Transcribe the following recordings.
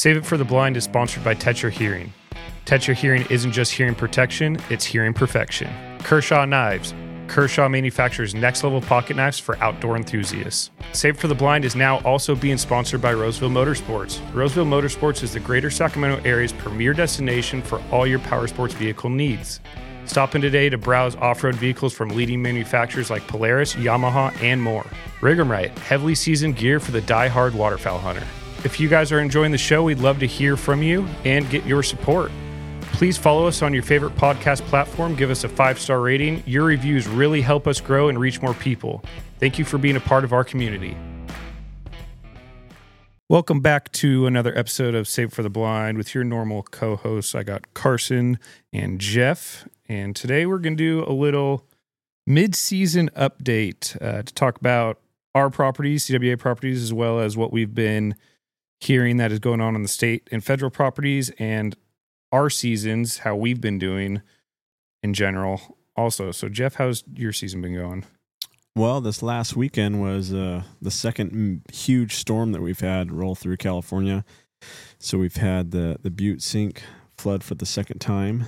Save It for the Blind is sponsored by Tetra Hearing. Tetra Hearing isn't just hearing protection, it's hearing perfection. Kershaw Knives. Kershaw manufactures next-level pocket knives for outdoor enthusiasts. Save It for the Blind is now also being sponsored by Roseville Motorsports. Roseville Motorsports is the greater Sacramento area's premier destination for all your power sports vehicle needs. Stop in today to browse off-road vehicles from leading manufacturers like Polaris, Yamaha, and more. Rig'em Right, heavily seasoned gear for the die-hard waterfowl hunter. If you guys are enjoying the show, we'd love to hear from you and get your support. Please follow us on your favorite podcast platform. Give us a 5-star rating. Your reviews really help us grow and reach more people. Thank you for being a part of our community. Welcome back to another episode of Save for the Blind with your normal co-hosts. I got Carson and Jeff, and today we're going to do a little mid-season update to talk about our properties, CWA properties, as well as what we've been hearing that is going on in the state and federal properties, and our seasons, how we've been doing in general also. So Jeff, how's your season been going? Well, this last weekend was the second huge storm that we've had roll through California. So we've had the Butte Sink flood for the second time.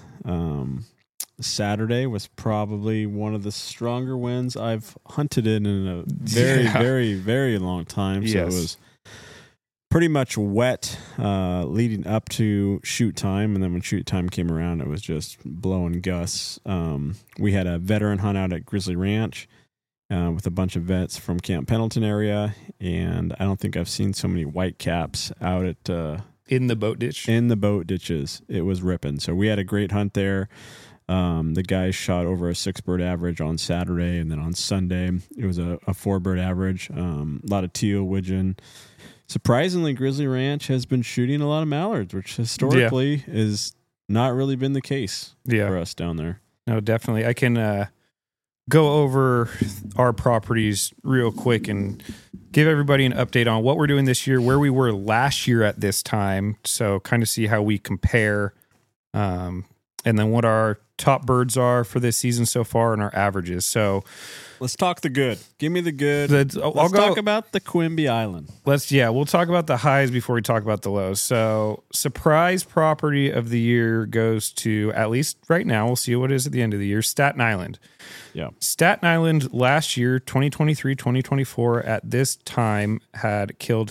Saturday was probably one of the stronger winds I've hunted in a very, very long time. So It was pretty much wet leading up to shoot time, and then when shoot time came around, it was just blowing gusts. We had a veteran hunt out at Grizzly Ranch with a bunch of vets from Camp Pendleton area, and I don't think I've seen so many whitecaps out at in the boat ditch. In the boat ditches, it was ripping. So we had a great hunt there. The guys shot over a 6-bird average on Saturday, and then on Sunday it was a 4-bird average. A lot of teal, widgeon. Surprisingly, Grizzly Ranch has been shooting a lot of mallards, which historically has not really been the case for us down there. No, definitely. I can go over our properties real quick and give everybody an update on what we're doing this year, where we were last year at this time, so kind of see how we compare, and then what our top birds are for this season so far and our averages. So let's talk the good. Give me the good. Let's talk about the Quimby Island. We'll talk about the highs before we talk about the lows. So surprise property of the year goes to, at least right now, we'll see what it is at the end of the year, Staten Island. Yeah. Staten Island last year, 2023, 2024, at this time had killed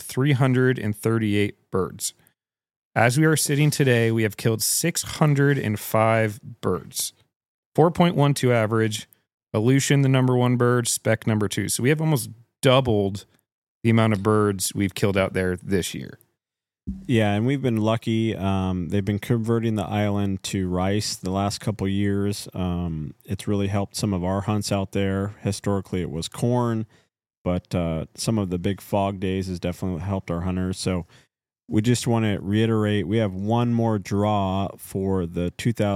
338 birds. As we are sitting today, we have killed 605 birds. 4.12 average. Aleutian, the number 1 bird. Speck, number 2. So we have almost doubled the amount of birds we've killed out there this year. Yeah, and we've been lucky. They've been converting the island to rice the last couple years. It's really helped some of our hunts out there. Historically, it was corn, but some of the big fog days has definitely helped our hunters. So we just want to reiterate, we have one more draw for the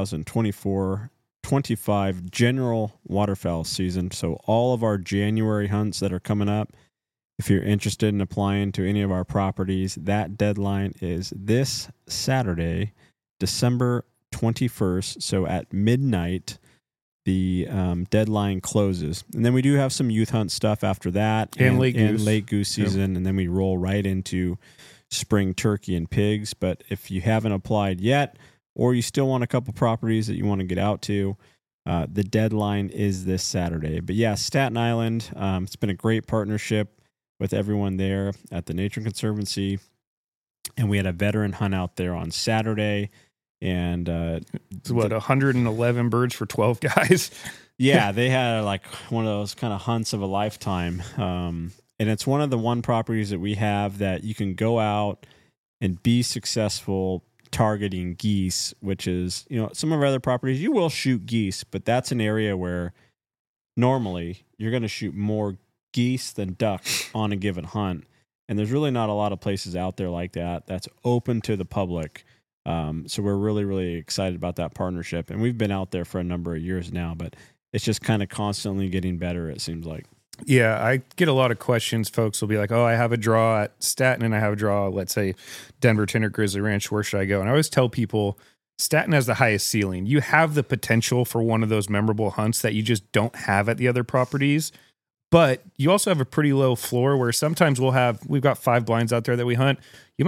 2024-25 general waterfowl season. So all of our January hunts that are coming up, if you're interested in applying to any of our properties, that deadline is this Saturday, December 21st. So at midnight, the deadline closes. And then we do have some youth hunt stuff after that. And late goose season. Yep. And then we roll right into spring turkey and pigs. But if you haven't applied yet, or you still want a couple properties that you want to get out to, the deadline is this Saturday. But yeah, Staten Island, it's been a great partnership with everyone there at the Nature Conservancy. And we had a veteran hunt out there on Saturday. And it's 111 birds for 12 guys? Yeah, they had like one of those kind of hunts of a lifetime. And it's one of the properties that we have that you can go out and be successful targeting geese, which is, some of our other properties, you will shoot geese, but that's an area where normally you're going to shoot more geese than ducks on a given hunt. And there's really not a lot of places out there like that that's open to the public. So we're really, really excited about that partnership. And we've been out there for a number of years now, but it's just kind of constantly getting better, it seems like. Yeah, I get a lot of questions. Folks will be like, oh, I have a draw at Staten and I have a draw, let's say, Denverton or Grizzly Ranch. Where should I go? And I always tell people, Staten has the highest ceiling. You have the potential for one of those memorable hunts that you just don't have at the other properties. But you also have a pretty low floor where sometimes we've got 5 blinds out there that we hunt. You might have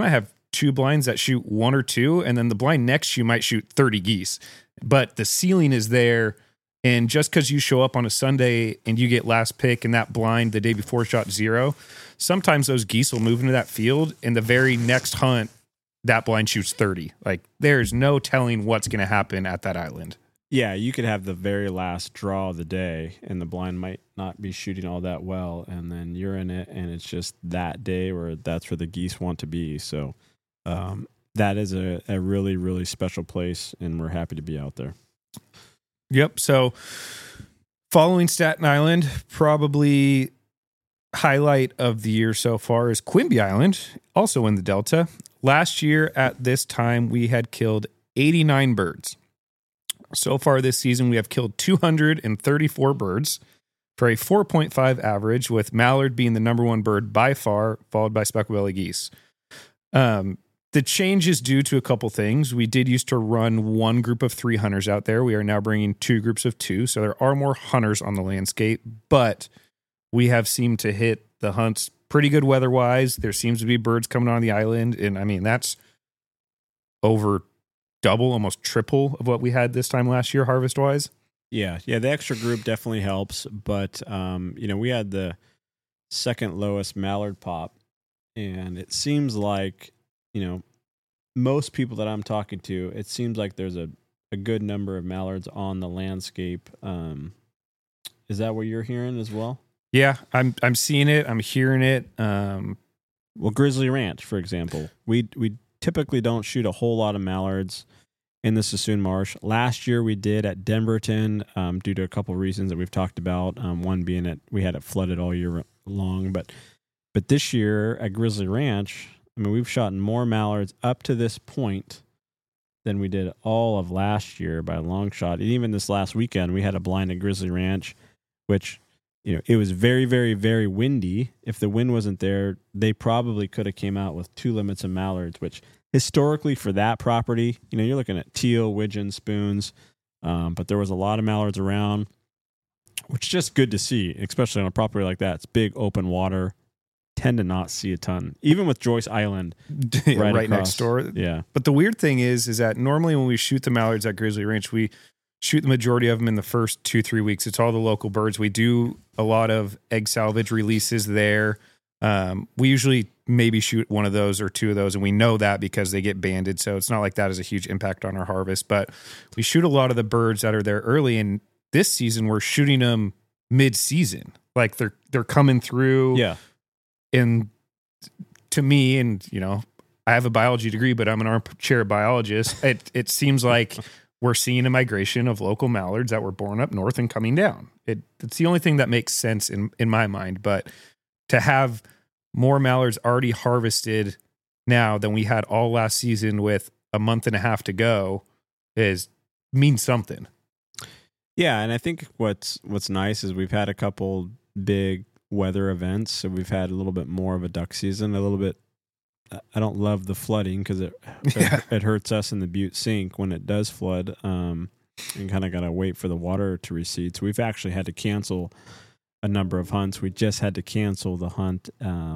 2 blinds that shoot 1 or 2, and then the blind next to you might shoot 30 geese. But the ceiling is there, and just because you show up on a Sunday and you get last pick and that blind the day before shot 0, sometimes those geese will move into that field, and the very next hunt, that blind shoots 30. Like, there's no telling what's going to happen at that island. Yeah, you could have the very last draw of the day, and the blind might not be shooting all that well, and then you're in it, and it's just that day where that's where the geese want to be. So that is a really, really special place, and we're happy to be out there. Yep. So following Staten Island, probably highlight of the year so far is Quimby Island, also in the Delta. Last year at this time, we had killed 89 birds. So far this season, we have killed 234 birds for a 4.5 average, with mallard being the number 1 bird by far, followed by speckled belly geese. The change is due to a couple things. We did used to run 1 group of 3 hunters out there. We are now bringing 2 groups of 2, so there are more hunters on the landscape, but we have seemed to hit the hunts pretty good weather-wise. There seems to be birds coming on the island, and I mean, that's over double, almost triple of what we had this time last year harvest-wise. Yeah, the extra group definitely helps, but we had the second lowest mallard pop, and it seems like, most people that I'm talking to, it seems like there's a good number of mallards on the landscape. Is that what you're hearing as well? Yeah, I'm seeing it. I'm hearing it. Well, Grizzly Ranch, for example, we typically don't shoot a whole lot of mallards in the Sassoon Marsh. Last year we did at Denverton, due to a couple of reasons that we've talked about. One being that we had it flooded all year long, but this year at Grizzly Ranch, I mean, we've shot more mallards up to this point than we did all of last year by a long shot. And even this last weekend, we had a blind at Grizzly Ranch, which, it was very, very, very windy. If the wind wasn't there, they probably could have came out with 2 limits of mallards, which historically for that property, you're looking at teal, widgeon, spoons, but there was a lot of mallards around, which is just good to see, especially on a property like that. It's big open water. Tend to not see a ton, even with Joyce Island right next door. Yeah. But the weird thing is that normally when we shoot the mallards at Grizzly Ranch, we shoot the majority of them in the first 2-3 weeks. It's all the local birds. We do a lot of egg salvage releases there. We usually maybe shoot 1 of those or 2 of those, and we know that because they get banded. So it's not like that has a huge impact on our harvest. But we shoot a lot of the birds that are there early, and this season we're shooting them mid-season. Like they're coming through. Yeah. And to me, and I have a biology degree, but I'm an armchair biologist. It seems like we're seeing a migration of local mallards that were born up north and coming down. It's the only thing that makes sense in my mind. But to have more mallards already harvested now than we had all last season with a month and a half to go means something. Yeah, and I think what's nice is we've had a couple big weather events, so we've had a little bit more of a duck season. A little bit, I don't love the flooding because it hurts us in the Butte Sink when it does flood, and kind of got to wait for the water to recede. So we've actually had to cancel a number of hunts. We just had to cancel the hunt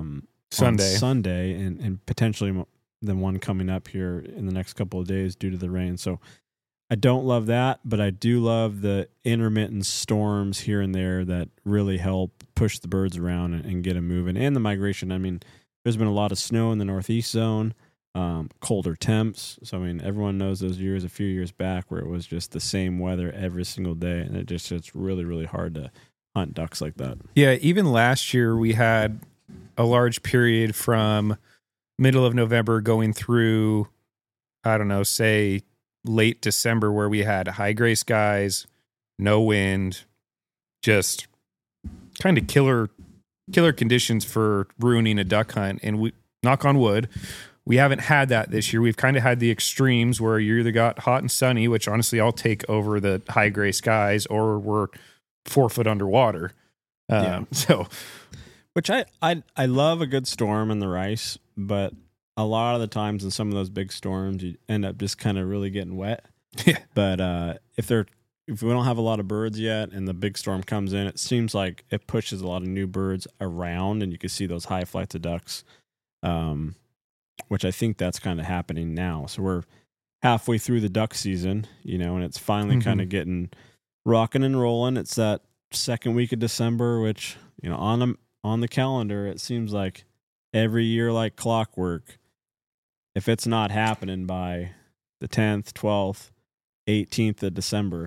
Sunday, and potentially the one coming up here in the next couple of days due to the rain. So I don't love that, but I do love the intermittent storms here and there that really help push the birds around and get them moving. And the migration. I mean, there's been a lot of snow in the northeast zone, colder temps. So, I mean, everyone knows those years a few years back where it was just the same weather every single day. And it's really, really hard to hunt ducks like that. Yeah, even last year we had a large period from middle of November going through, I don't know, say late December, where we had high gray skies, no wind, just kind of killer conditions for ruining a duck hunt. And we, knock on wood, we haven't had that this year. We've kind of had the extremes where you either got hot and sunny, which honestly I'll take over the high gray skies, or we're 4 foot underwater. So, which I love a good storm in the rice, but a lot of the times in some of those big storms, you end up just kind of really getting wet. Yeah. But if we don't have a lot of birds yet and the big storm comes in, it seems like it pushes a lot of new birds around, and you can see those high flights of ducks which I think that's kind of happening now. So we're halfway through the duck season, and it's finally kind of getting rocking and rolling. It's that second week of December, which, on the calendar, it seems like every year like clockwork. If it's not happening by the 10th, 12th, 18th of December,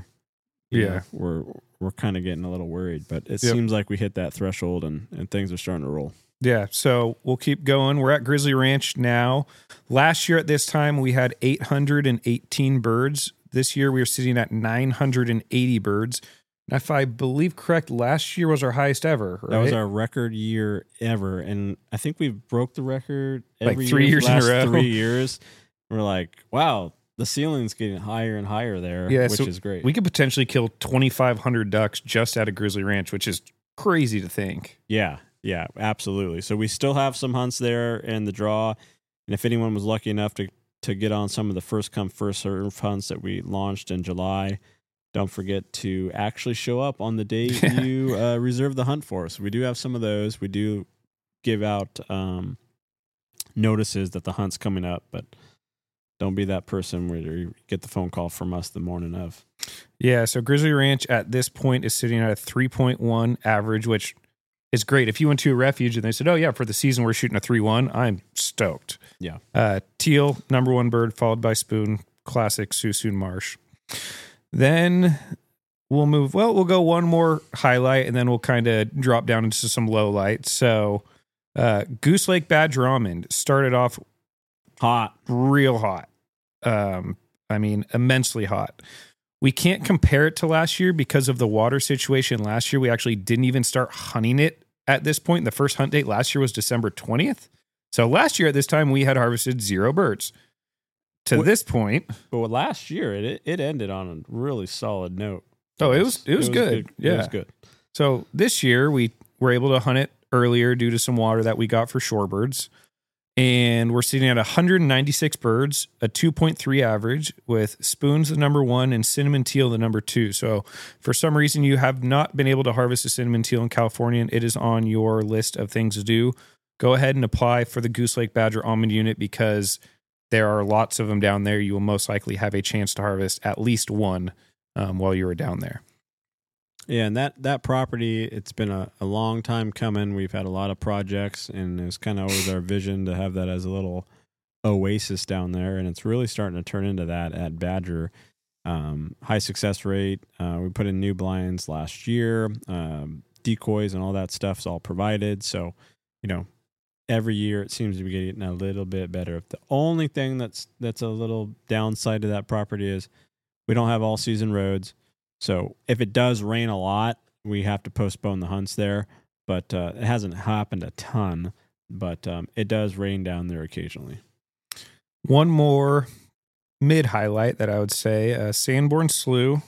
we're kind of getting a little worried. But it seems like we hit that threshold and things are starting to roll. Yeah, so we'll keep going. We're at Grizzly Ranch now. Last year at this time, we had 818 birds. This year, we are sitting at 980 birds. And if I believe correct, last year was our highest ever, right? That was our record year ever. And I think we broke the record every like 3 years in a row. 3 years. We're like, wow, the ceiling's getting higher and higher there, which is great. We could potentially kill 2,500 ducks just at a Grizzly Ranch, which is crazy to think. Yeah, absolutely. So we still have some hunts there in the draw. And if anyone was lucky enough to get on some of the first come, first serve hunts that we launched in July, don't forget to actually show up on the day you reserve the hunt for us. We do have some of those. We do give out notices that the hunt's coming up, but don't be that person where you get the phone call from us the morning of. Yeah, so Grizzly Ranch at this point is sitting at a 3.1 average, which is great. If you went to a refuge and they said, oh, yeah, for the season we're shooting a 3.1, I'm stoked. Yeah. Teal, number one bird, followed by Spoon, classic Suisun Marsh. Then we'll go one more highlight, and then we'll kind of drop down into some low lights. So Goose Lake Badger Almond started off hot, real hot. Immensely hot. We can't compare it to last year because of the water situation. Last year, we actually didn't even start hunting it at this point. The first hunt date last year was December 20th. So last year at this time, we had harvested 0 birds. To this point. But last year, it ended on a really solid note. Oh, it was good. Yeah. It was good. So this year, we were able to hunt it earlier due to some water that we got for shorebirds. And we're sitting at 196 birds, a 2.3 average, with Spoons the number 1 and Cinnamon Teal the number 2. So for some reason you have not been able to harvest a Cinnamon Teal in California and it is on your list of things to do, go ahead and apply for the Goose Lake Badger Almond Unit because there are lots of them down there. You will most likely have a chance to harvest at least one while you are down there. Yeah, and that property, it's been a long time coming. We've had a lot of projects, and it's kind of always our vision to have that as a little oasis down there, and it's really starting to turn into that at Badger. High success rate. We put in new blinds last year. Decoys and all that stuff's all provided. So, every year it seems to be getting a little bit better. The only thing that's a little downside to that property is we don't have all-season roads. So if it does rain a lot, we have to postpone the hunts there. But it hasn't happened a ton, but it does rain down there occasionally. One more mid-highlight that I would say, Sanborn Slough.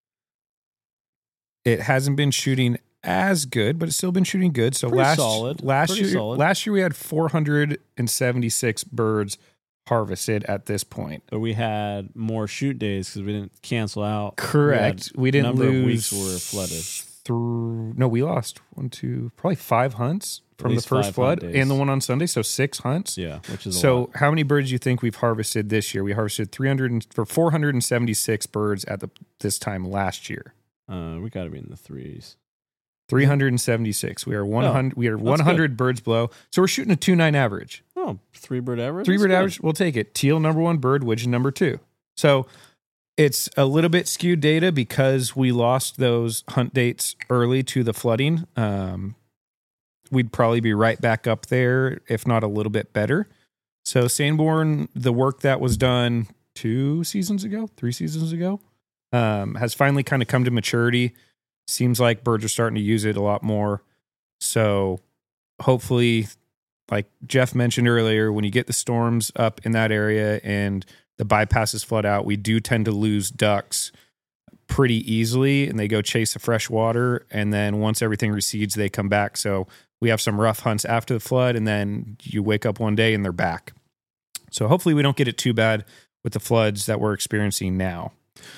It hasn't been shooting as good, but it's still been shooting good. So last year we had 476 birds harvested at this point. But we had more shoot days because we didn't cancel out. Correct. We didn't lose. Number of weeks were flooded. We lost probably 5 hunts from the first flood and the one on Sunday. So 6 hunts. Yeah, which is so. How many birds do you think we've harvested this year? We harvested 476 birds at this time last year. We got to be in the 3s. 376. We are 100. We are 100 birds below. So we're shooting a 2.9 average. Oh, 3-bird average. 3-bird average. We'll take it. Teal number 1 bird, widgeon number 2. So it's a little bit skewed data because we lost those hunt dates early to the flooding. We'd probably be right back up there, if not a little bit better. So Sanborn, the work that was done 3 seasons ago, has finally kind of come to maturity. Seems like birds are starting to use it a lot more. So hopefully, like Jeff mentioned earlier, when you get the storms up in that area and the bypasses flood out, we do tend to lose ducks pretty easily and they go chase the fresh water. And then once everything recedes, they come back. So we have some rough hunts after the flood and then you wake up one day and they're back. So hopefully we don't get it too bad with the floods that we're experiencing now.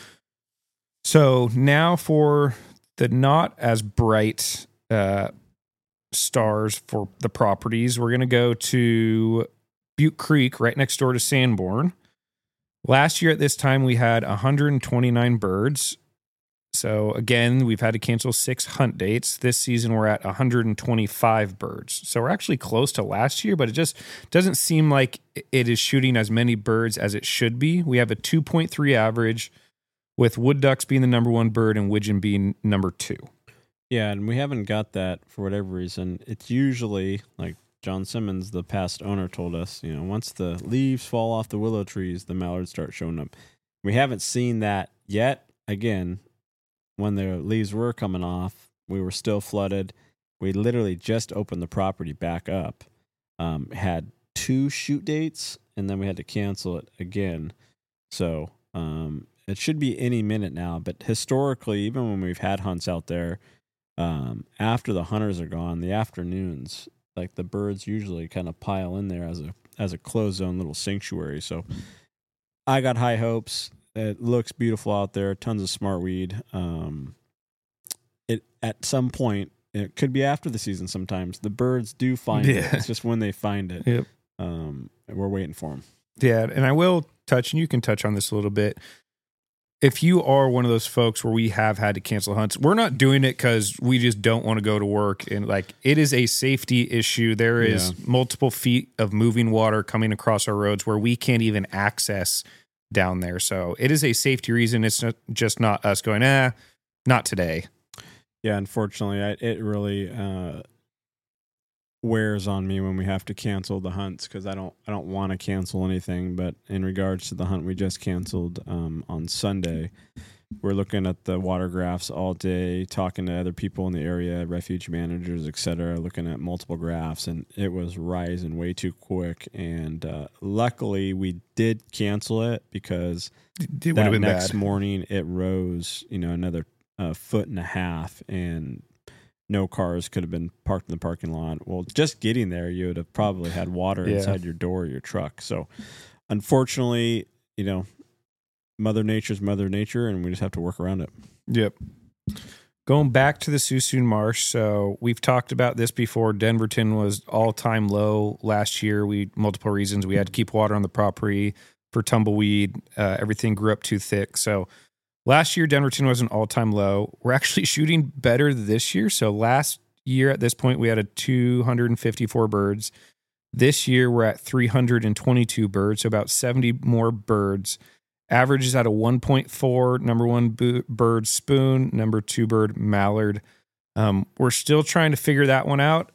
So now for the not as bright stars for the properties, we're going to go to Butte Creek, right next door to Sanborn. Last year at this time, we had 129 birds. So again, we've had to cancel 6 hunt dates. This season, we're at 125 birds. So we're actually close to last year, but it just doesn't seem like it is shooting as many birds as it should be. We have a 2.3 average, with wood ducks being the number 1 bird and widgeon being number 2. Yeah, and we haven't got that for whatever reason. It's usually, like John Simmons, the past owner, told us, once the leaves fall off the willow trees, the mallards start showing up. We haven't seen that yet. Again, when the leaves were coming off, we were still flooded. We literally just opened the property back up, had 2 shoot dates, and then we had to cancel it again. So it should be any minute now. But historically, even when we've had hunts out there, after the hunters are gone, the afternoons, like the birds usually kind of pile in there as a closed zone little sanctuary. So I got high hopes. It looks beautiful out there. Tons of smartweed. It at some point, it could be after the season. Sometimes the birds do find it. It's just when they find it. Yep. We're waiting for them. Yeah, and I will touch, and you can touch on this a little bit. If you are one of those folks where we have had to cancel hunts, we're not doing it because we just don't want to go to work. And it is a safety issue. There is multiple feet of moving water coming across our roads where we can't even access down there. So it is a safety reason. It's not us going, not today. Yeah, unfortunately, it really wears on me when we have to cancel the hunts, because I don't want to cancel anything. But in regards to the hunt we just canceled on Sunday, we're looking at the water graphs all day, talking to other people in the area, refuge managers, etc., looking at multiple graphs, and it was rising way too quick. And luckily, we did cancel it, because that next morning it rose, another 1.5 feet, and no cars could have been parked in the parking lot. Well, just getting there, you would have probably had water inside your door or your truck. So, unfortunately, Mother Nature's Mother Nature, and we just have to work around it. Yep. Going back to the Suisun Marsh, so we've talked about this before. Denverton was all-time low last year. Multiple reasons. We had to keep water on the property for tumbleweed. Everything grew up too thick. So last year, Denverton was an all-time low. We're actually shooting better this year. So last year at this point, we had 254 birds. This year, we're at 322 birds, so about 70 more birds. Average is at a 1.4, number 1 bird spoon, number 2 bird mallard. We're still trying to figure that one out.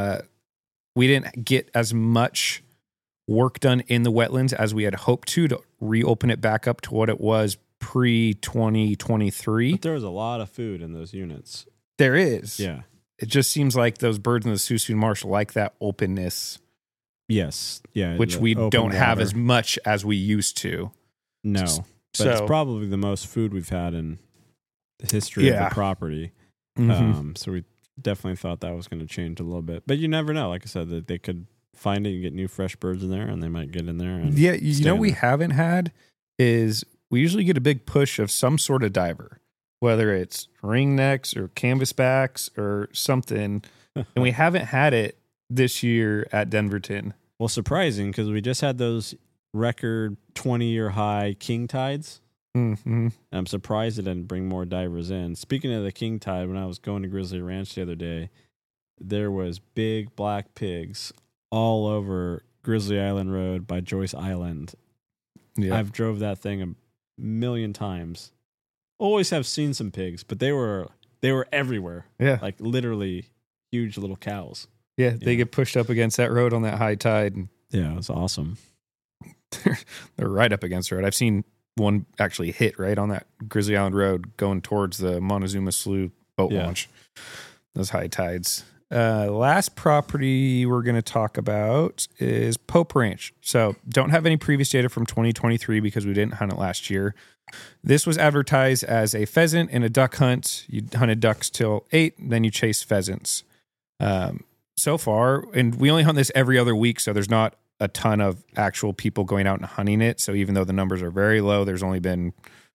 We didn't get as much work done in the wetlands as we had hoped to reopen it back up to what it was pre-2023. But there was a lot of food in those units. There is. Yeah. It just seems like those birds in the Suisun Marsh like that openness. Yes. Yeah. Which we don't have as much as we used to. No. But it's probably the most food we've had in the history of the property. Mm-hmm. So we definitely thought that was going to change a little bit. But you never know. Like I said, that they could find it and get new fresh birds in there, and they might get in there. And we haven't had is we usually get a big push of some sort of diver, whether it's ringnecks or canvasbacks or something. And we haven't had it this year at Denverton. Well, surprising, because we just had those record 20-year high king tides. Mm-hmm. I'm surprised it didn't bring more divers in. Speaking of the king tide, when I was going to Grizzly Ranch the other day, there was big black pigs all over Grizzly Island Road by Joyce Island. Yeah. I've drove that thing a million times. Always have seen some pigs, but they were everywhere. Yeah. Like literally huge little cows. Yeah, they get pushed up against that road on that high tide. Yeah, it was awesome. They're right up against the road. I've seen one actually hit right on that Grizzly Island Road going towards the Montezuma Slough boat launch. Those high tides. Last property we're going to talk about is Pope Ranch. So don't have any previous data from 2023 because we didn't hunt it last year. This was advertised as a pheasant and a duck hunt. You hunted ducks till 8, then you chase pheasants. So far, and we only hunt this every other week, so there's not a ton of actual people going out and hunting it. So even though the numbers are very low, there's only been,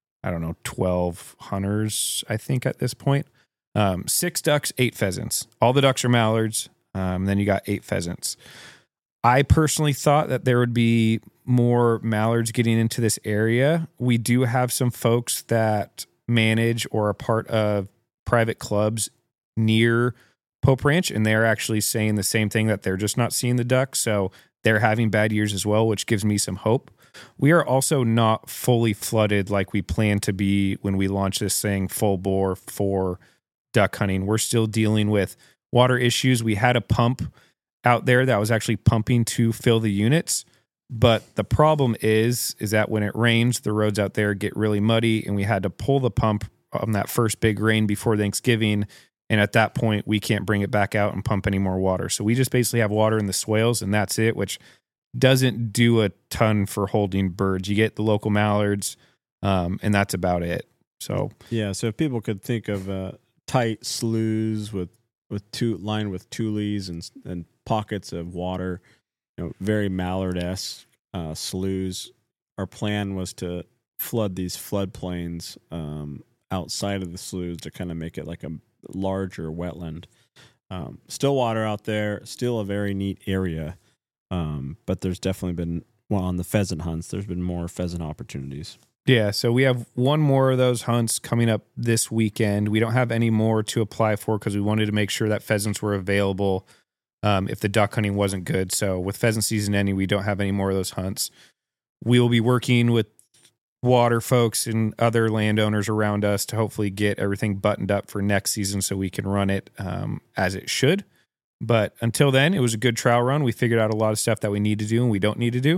12 hunters, I think, at this point. 6 ducks, 8 pheasants. All the ducks are mallards. Then you got 8 pheasants. I personally thought that there would be more mallards getting into this area. We do have some folks that manage or are part of private clubs near Pope Ranch, and they're actually saying the same thing, that they're just not seeing the ducks. So they're having bad years as well, which gives me some hope. We are also not fully flooded like we planned to be when we launched this thing full bore for duck hunting. We're still dealing with water issues. We had a pump out there that was actually pumping to fill the units. But the problem is that when it rains, the roads out there get really muddy, and we had to pull the pump on that first big rain before Thanksgiving. And at that point, we can't bring it back out and pump any more water. So we just basically have water in the swales, and that's it, which doesn't do a ton for holding birds. You get the local mallards, and that's about it. So yeah, so if people could think of tight sloughs lined with tules and pockets of water, very mallard-esque sloughs. Our plan was to flood these floodplains outside of the sloughs to kind of make it like a larger wetland. Still water out there, still a very neat area, but there's definitely been, on the pheasant hunts, there's been more pheasant opportunities. Yeah, so we have one more of those hunts coming up this weekend. We don't have any more to apply for because we wanted to make sure that pheasants were available if the duck hunting wasn't good. So with pheasant season ending, we don't have any more of those hunts. We will be working with water folks and other landowners around us to hopefully get everything buttoned up for next season so we can run it as it should. But until then, it was a good trial run. We figured out a lot of stuff that we need to do and we don't need to do.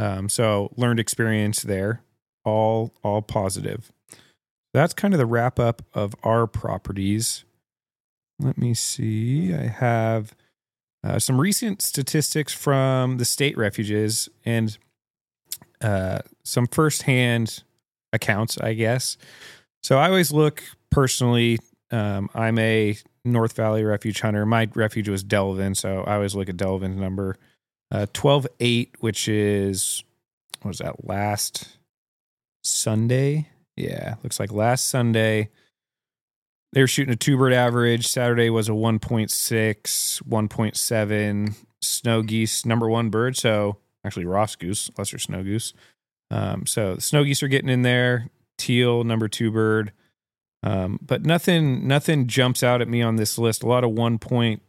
So learned experience there. All positive. That's kind of the wrap up of our properties. Let me see. I have some recent statistics from the state refuges and some firsthand accounts, I guess. So I always look personally. I'm a North Valley refuge hunter. My refuge was Delavan, so I always look at Delavan's number 12.8, which is, what was that, last Sunday? Yeah, looks like last Sunday. They were shooting a two-bird average. Saturday was a 1.6, 1.7. Snow geese, number one bird. So actually Ross goose, lesser snow goose. So the snow geese are getting in there. Teal, number two bird. But nothing jumps out at me on this list. A lot of 1.1s,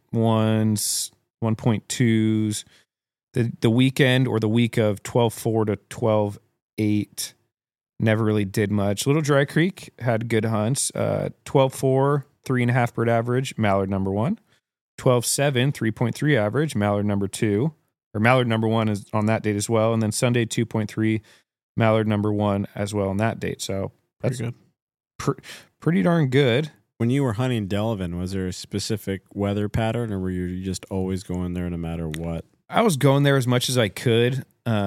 1.2s. The weekend or the week of 12.4 to 12.8 never really did much. Little Dry Creek had good hunts. 12.4, 3.5 bird average, mallard number one. 12.7, 3.3 average, mallard number two. Or mallard number one is on that date as well. And then Sunday, 2.3, mallard number one as well on that date. So that's pretty good. Pretty darn good. When you were hunting Delavan, was there a specific weather pattern, or were you just always going there no matter what? I was going there as much as I could.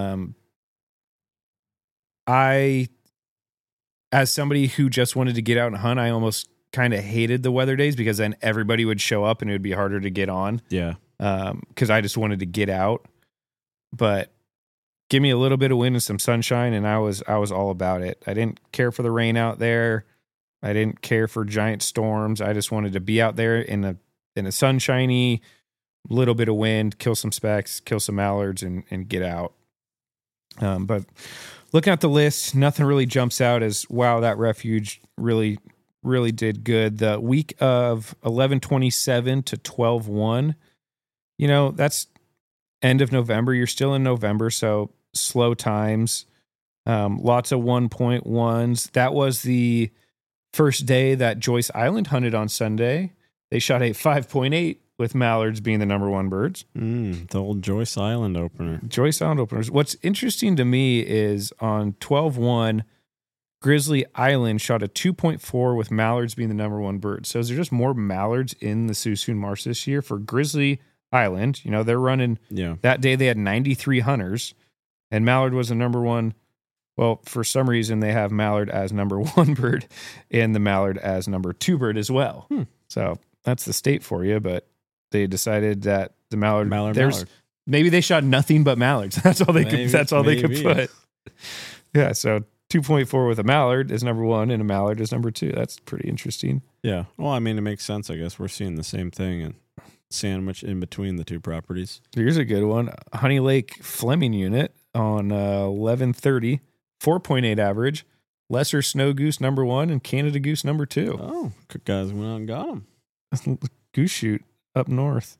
As somebody who just wanted to get out and hunt, I almost kind of hated the weather days because then everybody would show up and it would be harder to get on. Yeah. Because I just wanted to get out. But give me a little bit of wind and some sunshine, and I was all about it. I didn't care for the rain out there. I didn't care for giant storms. I just wanted to be out there in a sunshiny, little bit of wind, kill some specks, kill some mallards, and get out. But looking at the list, nothing really jumps out as, wow, that refuge really, really did good. The week of 11/27 to 12/1, that's end of November. You're still in November, so slow times. Lots of 1.1s. That was the first day that Joyce Island hunted on Sunday. They shot a 5.8 with mallards being the number one birds. The old Joyce Island opener. Joyce Island openers. What's interesting to me is on 12/1, Grizzly Island shot a 2.4 with mallards being the number one bird. So is there just more mallards in the Suisun Marsh this year for Grizzly Island? They're running. Yeah. That day they had 93 hunters, and mallard was the number one. Well, for some reason they have mallard as number one bird and the mallard as number two bird as well. So that's the state for you, but they decided that the mallard. Maybe they shot nothing but mallards. That's all they could. That's all they could put. Yeah. So 2.4 with a mallard is number one, and a mallard is number two. That's pretty interesting. Yeah. Well, I mean, it makes sense. I guess we're seeing the same thing, and sandwiched in between the two properties. Here's a good one. Honey Lake Fleming unit on 1130, 4.8 average. Lesser Snow Goose number 1 and Canada Goose number 2. Oh, good guys went out and got them. Goose shoot up north.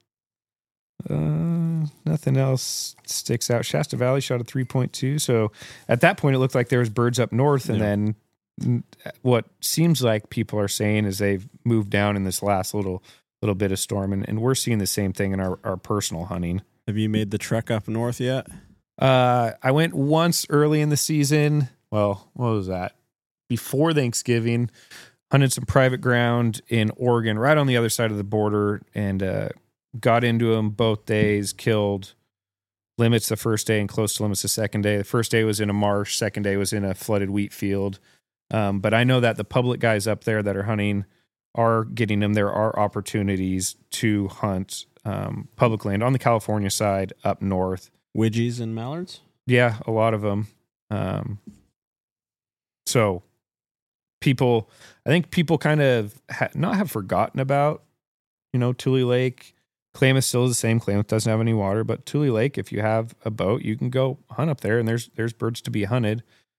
Nothing else sticks out. Shasta Valley shot a 3.2. So at that point, it looked like there was birds up north. And then what seems like people are saying is they've moved down in this last little bit of storm. And we're seeing the same thing in our personal hunting. Have you made the trek up north yet? I went once early in the season. Well, what was that? Before Thanksgiving, hunted some private ground in Oregon, right on the other side of the border, and got into them both days, killed limits the first day and close to limits the second day. The first day was in a marsh, second day was in a flooded wheat field. But I know that the public guys up there that are hunting are getting them. There are opportunities to hunt public land on the California side up north. Widgies and mallards? Yeah, a lot of them. So I think people kind of not have forgotten about, Tule Lake. Klamath still is the same. Klamath doesn't have any water, but Tule Lake, if you have a boat, you can go hunt up there, and there's birds to be hunted.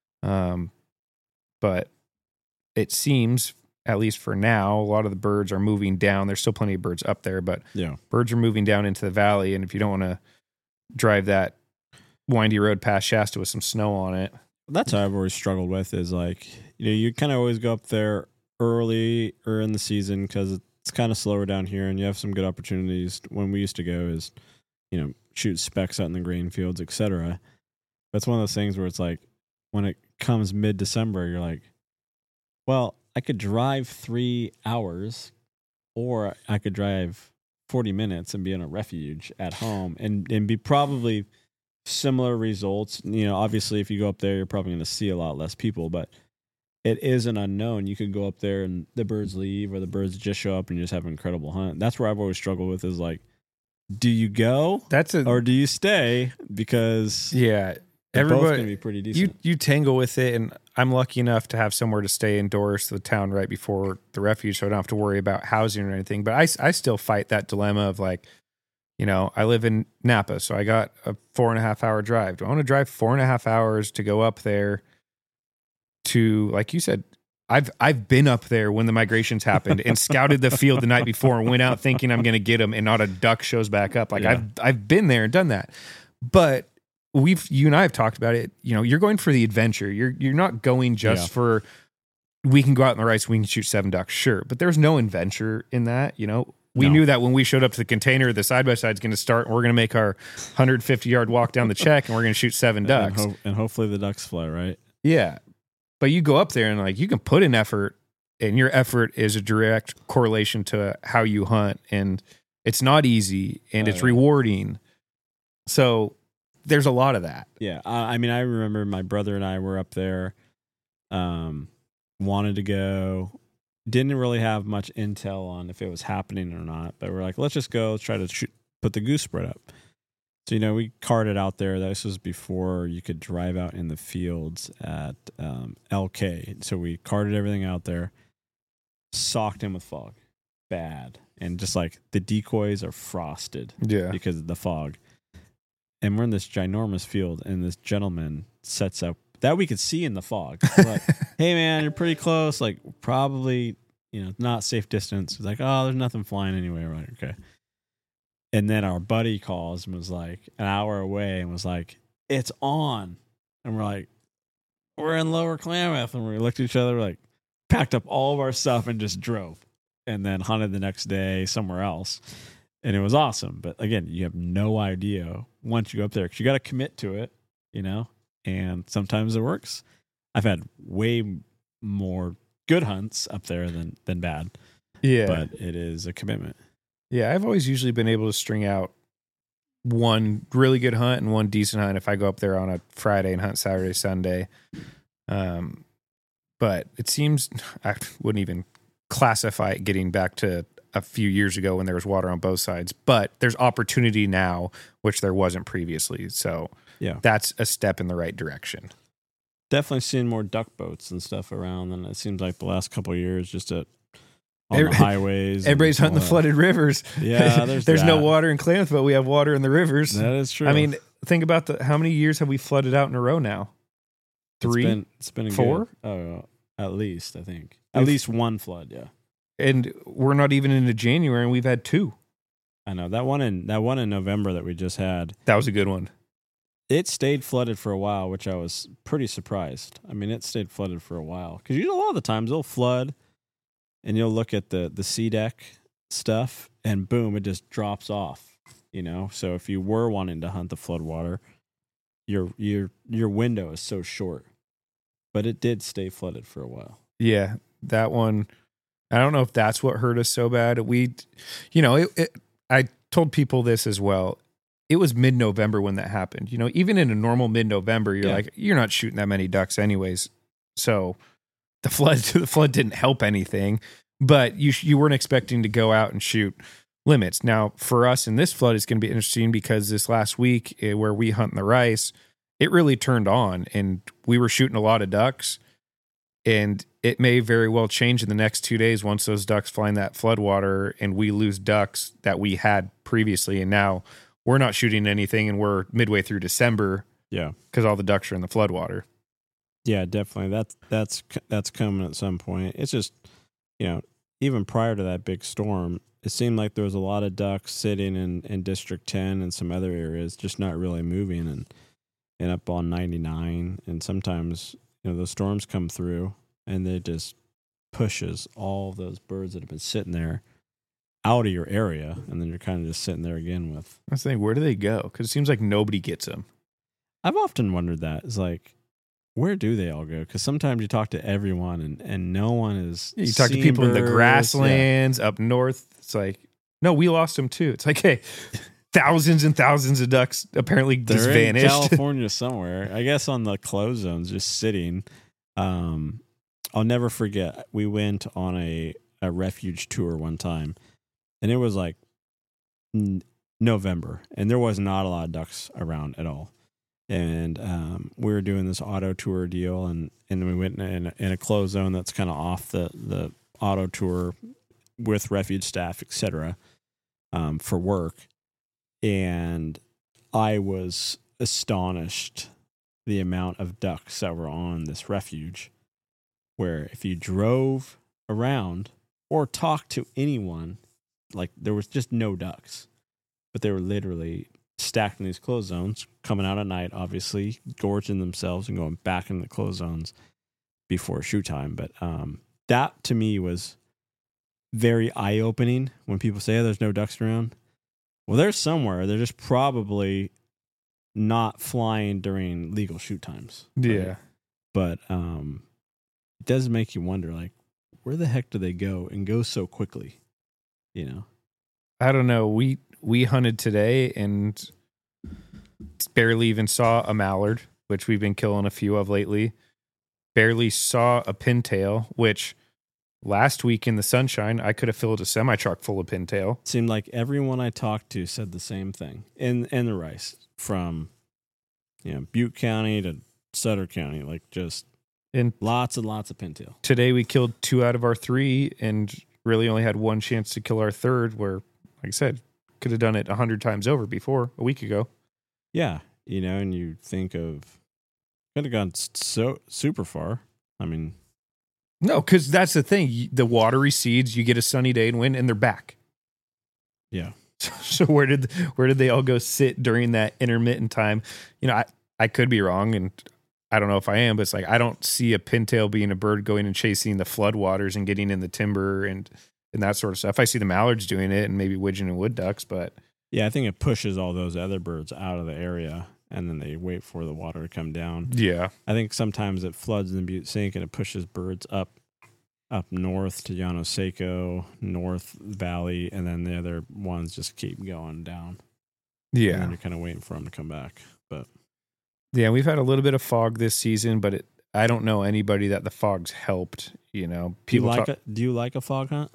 But it seems, at least for now, a lot of the birds are moving down. There's still plenty of birds up there, but birds are moving down into the valley. And if you don't want to drive that windy road past Shasta with some snow on it. That's how I've always struggled with is like, you kind of always go up there early or in the season because it's kind of slower down here and you have some good opportunities. When we used to go is, shoot specs out in the grain fields, etc. That's one of those things where it's like, when it comes mid-December, you're like, well, I could drive 3 hours or I could drive 40 minutes and be in a refuge at home and be probably similar results. Obviously if you go up there, you're probably going to see a lot less people, but it is an unknown. You could go up there and the birds leave or the birds just show up and you just have an incredible hunt. That's where I've always struggled with is like, do you go or do you stay? Because everybody's going to be pretty decent. You tangle with it, and I'm lucky enough to have somewhere to stay indoors to the town right before the refuge, so I don't have to worry about housing or anything. But I still fight that dilemma of like, I live in Napa, so I got a 4.5 hour drive. Do I want to drive 4.5 hours to go up there to, like you said, I've been up there when the migrations happened and scouted the field the night before and went out thinking I'm going to get them, and not a duck shows back up. Like I've been there and done that, but you and I have talked about it. You're going for the adventure. You're not going just for, we can go out in the rice, we can shoot 7 ducks. Sure. But there's no adventure in that. We knew that when we showed up to the container, the side-by-side is going to start, and we're going to make our 150-yard walk down the check, and we're going to shoot 7 ducks. And hopefully the ducks fly, right? Yeah. But you go up there and like, you can put in effort, and your effort is a direct correlation to how you hunt. And it's not easy, and it's rewarding. So there's a lot of that. Yeah. I remember my brother and I were up there, wanted to go, didn't really have much intel on if it was happening or not, but we're like, let's just go, let's try to put the goose spread up. So, we carted out there. This was before you could drive out in the fields at LK. So we carted everything out there, socked in with fog. Bad. And just like the decoys are frosted because of the fog. And we're in this ginormous field, and this gentleman sets up that we could see in the fog. We're like, hey, man, you're pretty close. Like, probably, not safe distance. He's like, oh, there's nothing flying anyway. We're like, okay. And then our buddy calls and was like an hour away and was like, it's on. And we're like, we're in Lower Klamath. And we looked at each other, like, packed up all of our stuff and just drove. And then hunted the next day somewhere else. And it was awesome. But again, you have no idea once you go up there, because you got to commit to it, and sometimes it works. I've had way more good hunts up there than bad. Yeah. But it is a commitment. Yeah. I've always usually been able to string out one really good hunt and one decent hunt if I go up there on a Friday and hunt Saturday, Sunday. But it seems I wouldn't even classify it getting back to a few years ago when there was water on both sides, but there's opportunity now, which there wasn't previously. So that's a step in the right direction. Definitely seeing more duck boats and stuff around than it seems like the last couple of years, just at on the highways. Everybody's hunting the flooded rivers. Yeah, there's no water in Klamath, but we have water in the rivers. That is true. I mean, think about how many years have we flooded out in a row now? 3? It's been 4? At least, I think. At least one flood, yeah. And we're not even into January, and we've had 2. I know that one in November that we just had. That was a good one. It stayed flooded for a while, which I was pretty surprised. I mean, it stayed flooded for a while because a lot of the times it'll flood, and you'll look at the sea deck stuff, and boom, it just drops off. So if you were wanting to hunt the floodwater, your window is so short, but it did stay flooded for a while. Yeah, that one. I don't know if that's what hurt us so bad. I told people this as well. It was mid-November when that happened. Even in a normal mid-November, you're like, you're not shooting that many ducks anyways. So the flood didn't help anything, but you weren't expecting to go out and shoot limits. Now, for us in this flood, it's going to be interesting because this last week where we hunt in the rice, it really turned on and we were shooting a lot of ducks, and it may very well change in the next 2 days once those ducks find that floodwater and we lose ducks that we had previously. And now we're not shooting anything and we're midway through December. Yeah. Because all the ducks are in the floodwater. Yeah, definitely. That's coming at some point. It's just, even prior to that big storm, it seemed like there was a lot of ducks sitting in District 10 and some other areas, just not really moving and up on 99. And sometimes, those storms come through and it just pushes all those birds that have been sitting there out of your area. And then you're kind of just sitting there again with. I was thinking, where do they go? Because it seems like nobody gets them. I've often wondered that. It's like, where do they all go? Because sometimes you talk to everyone and no one is. You talk to people in the grasslands up north. It's like, no, we lost them too. It's like, hey, thousands and thousands of ducks apparently just vanished. In California somewhere, I guess on the closed zones, just sitting. I'll never forget. We went on a refuge tour one time, and it was like November, and there was not a lot of ducks around at all. And we were doing this auto tour deal, and we went in a closed zone that's kind of off the auto tour with refuge staff, etc., for work. And I was astonished the amount of ducks that were on this refuge, where if you drove around or talked to anyone, like there was just no ducks, but they were literally stacked in these closed zones, coming out at night, obviously, gorging themselves and going back into the closed zones before shoot time. But that to me was very eye-opening when people say, oh, there's no ducks around. Well, they're somewhere. They're just probably not flying during legal shoot times. Right? Yeah. But it does make you wonder, like, where the heck do they go and go so quickly? I don't know. We hunted today and barely even saw a mallard, which we've been killing a few of lately. Barely saw a pintail, which last week in the sunshine, I could have filled a semi-truck full of pintail. Seemed like everyone I talked to said the same thing in the rice, from Butte County to Sutter County, like just lots and lots of pintail. Today we killed 2 out of our 3 and really only had one chance to kill our third, where, like I said, could have done it 100 times over before a week ago. Yeah, and you think of could have gone so super far. I mean, no, because that's the thing. The water recedes, you get a sunny day and wind, and they're back. Yeah. So where did they all go sit during that intermittent time? I could be wrong, and I don't know if I am, but it's like I don't see a pintail being a bird going and chasing the floodwaters and getting in the timber and that sort of stuff. I see the mallards doing it and maybe widgeon and wood ducks, but yeah, I think it pushes all those other birds out of the area, and then they wait for the water to come down. Yeah, I think sometimes it floods in Butte Sink and it pushes birds up north to Llano Seco, North Valley, and then the other ones just keep going down. Yeah, and then you're kind of waiting for them to come back. But yeah, we've had a little bit of fog this season, but I don't know anybody that the fog's helped. People do you like a fog hunt?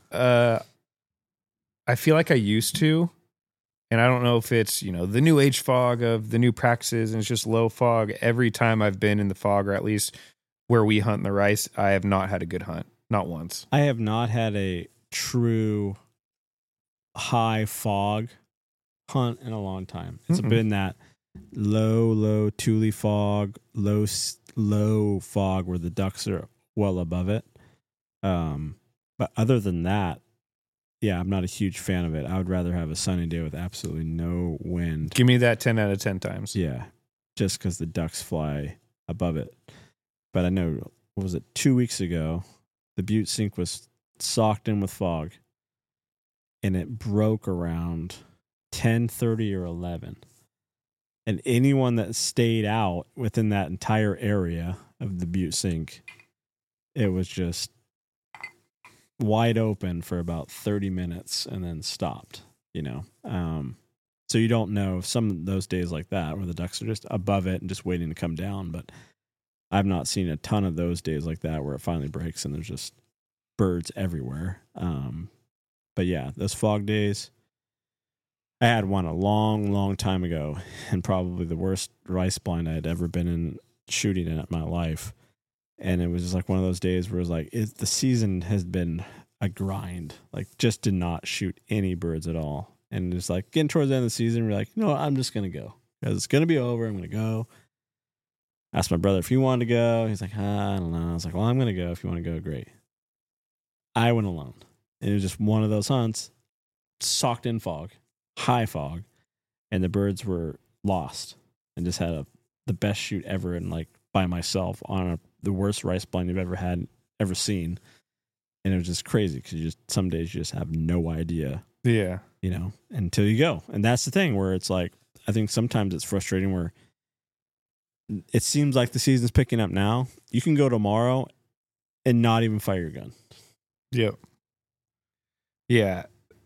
I feel like I used to, and I don't know if it's the new age fog of the new practices, and it's just low fog. Every time I've been in the fog, or at least where we hunt in the rice, I have not had a good hunt, not once. I have not had a true high fog hunt in a long time. It's been that low Thule fog, low fog where the ducks are well above it. But other than that, yeah, I'm not a huge fan of it. I would rather have a sunny day with absolutely no wind. Give me that 10 out of 10 times. Yeah, just because the ducks fly above it. But I know, what was it, 2 weeks ago, the Butte Sink was socked in with fog, and it broke around 10:30 or 11. And anyone that stayed out within that entire area of the Butte Sink, it was just wide open for about 30 minutes and then stopped, so you don't know some of those days like that where the ducks are just above it and just waiting to come down. But I've not seen a ton of those days like that where it finally breaks and there's just birds everywhere. But yeah, those fog days, I had one a long time ago, and probably the worst rice blind I had ever been in shooting in my life. And it was just like one of those days where it was like, the season has been a grind. Like, just did not shoot any birds at all. And just like getting towards the end of the season, we're like, no, I'm just going to go. Because it's going to be over. I'm going to go. Asked my brother if he wanted to go. He's like, I don't know. I was like, well, I'm going to go. If you want to go, great. I went alone. And it was just one of those hunts, socked in fog, high fog, and the birds were lost, and just had the best shoot ever, and like by myself on the worst rice blind you've ever seen. And it was just crazy because some days you just have no idea. Yeah. Until you go. And that's the thing where it's like, I think sometimes it's frustrating where it seems like the season's picking up now. You can go tomorrow and not even fire your gun. Yep. Yeah.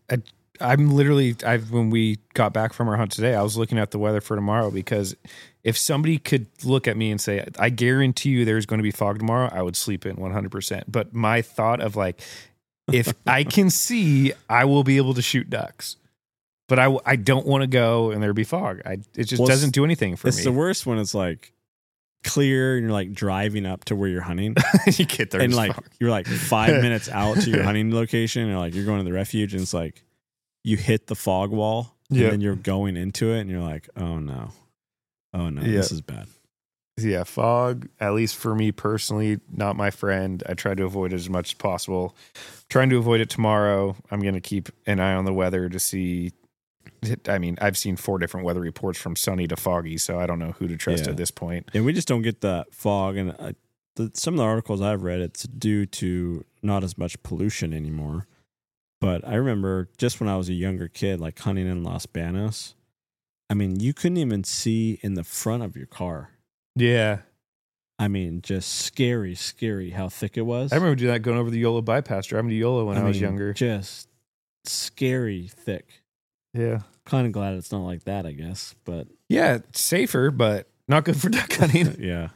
When we got back from our hunt today, I was looking at the weather for tomorrow, because if somebody could look at me and say, I guarantee you there's going to be fog tomorrow, I would sleep in 100%. But my thought of like, if I can see, I will be able to shoot ducks. But I don't want to go and there be fog. It just doesn't do anything for me. It's the worst when it's like clear and you're like driving up to where you're hunting. You get there and like fog. You're like 5 minutes out to your hunting location, and like you're going to the refuge, and it's like you hit the fog wall, and then you're going into it, and you're like, oh no, this is bad. Yeah, fog, at least for me personally, not my friend. I try to avoid it as much as possible. Trying to avoid it tomorrow. I'm going to keep an eye on the weather to see. I mean, I've seen 4 different weather reports from sunny to foggy, so I don't know who to trust at this point. And we just don't get the fog. And some of the articles I've read, it's due to not as much pollution anymore. But I remember just when I was a younger kid, like hunting in Los Banos, I mean, you couldn't even see in the front of your car. Yeah. I mean, just scary how thick it was. I remember doing that going over the Yola bypass, driving to Yola when I was younger. Just scary thick. Yeah. Kind of glad it's not like that, I guess. But yeah, it's safer, but not good for duck hunting. Yeah.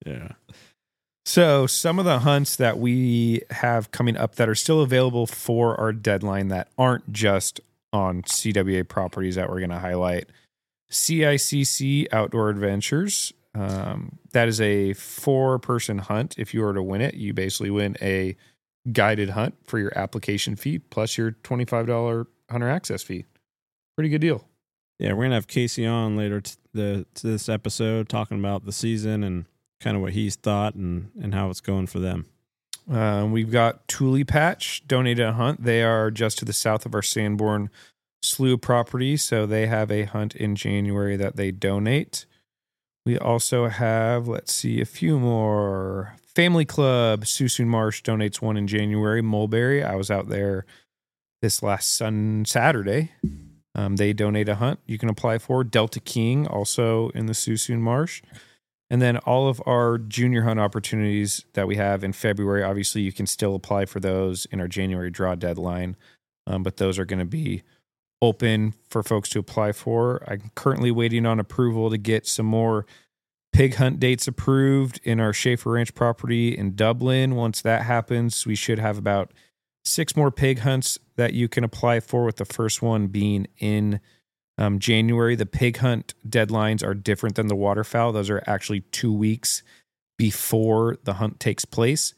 So some of the hunts that we have coming up that are still available for our deadline that aren't just on CWA properties that we're going to highlight. CICC Outdoor Adventures. That is a 4-person hunt. If you were to win it, you basically win a guided hunt for your application fee plus your $25 hunter access fee. Pretty good deal. Yeah, we're going to have Casey on later to this episode talking about the season and kind of what he's thought and how it's going for them. We've got Thule Patch donated a hunt. They are just to the south of our Sanborn Slough property, so they have a hunt in January that they donate. We also have, a few more. Family Club, Suisun Marsh donates one in January. Mulberry, I was out there this last Saturday. They donate a hunt you can apply for. Delta King, also in the Suisun Marsh. And then all of our junior hunt opportunities that we have in February, obviously you can still apply for those in our January draw deadline. But those are going to be open for folks to apply for. I'm currently waiting on approval to get some more pig hunt dates approved in our Schaefer Ranch property in Dublin. Once that happens, we should have about 6 more pig hunts that you can apply for, with the first one being in January. The pig hunt deadlines are different than the waterfowl. Those are actually 2 weeks before the hunt takes place.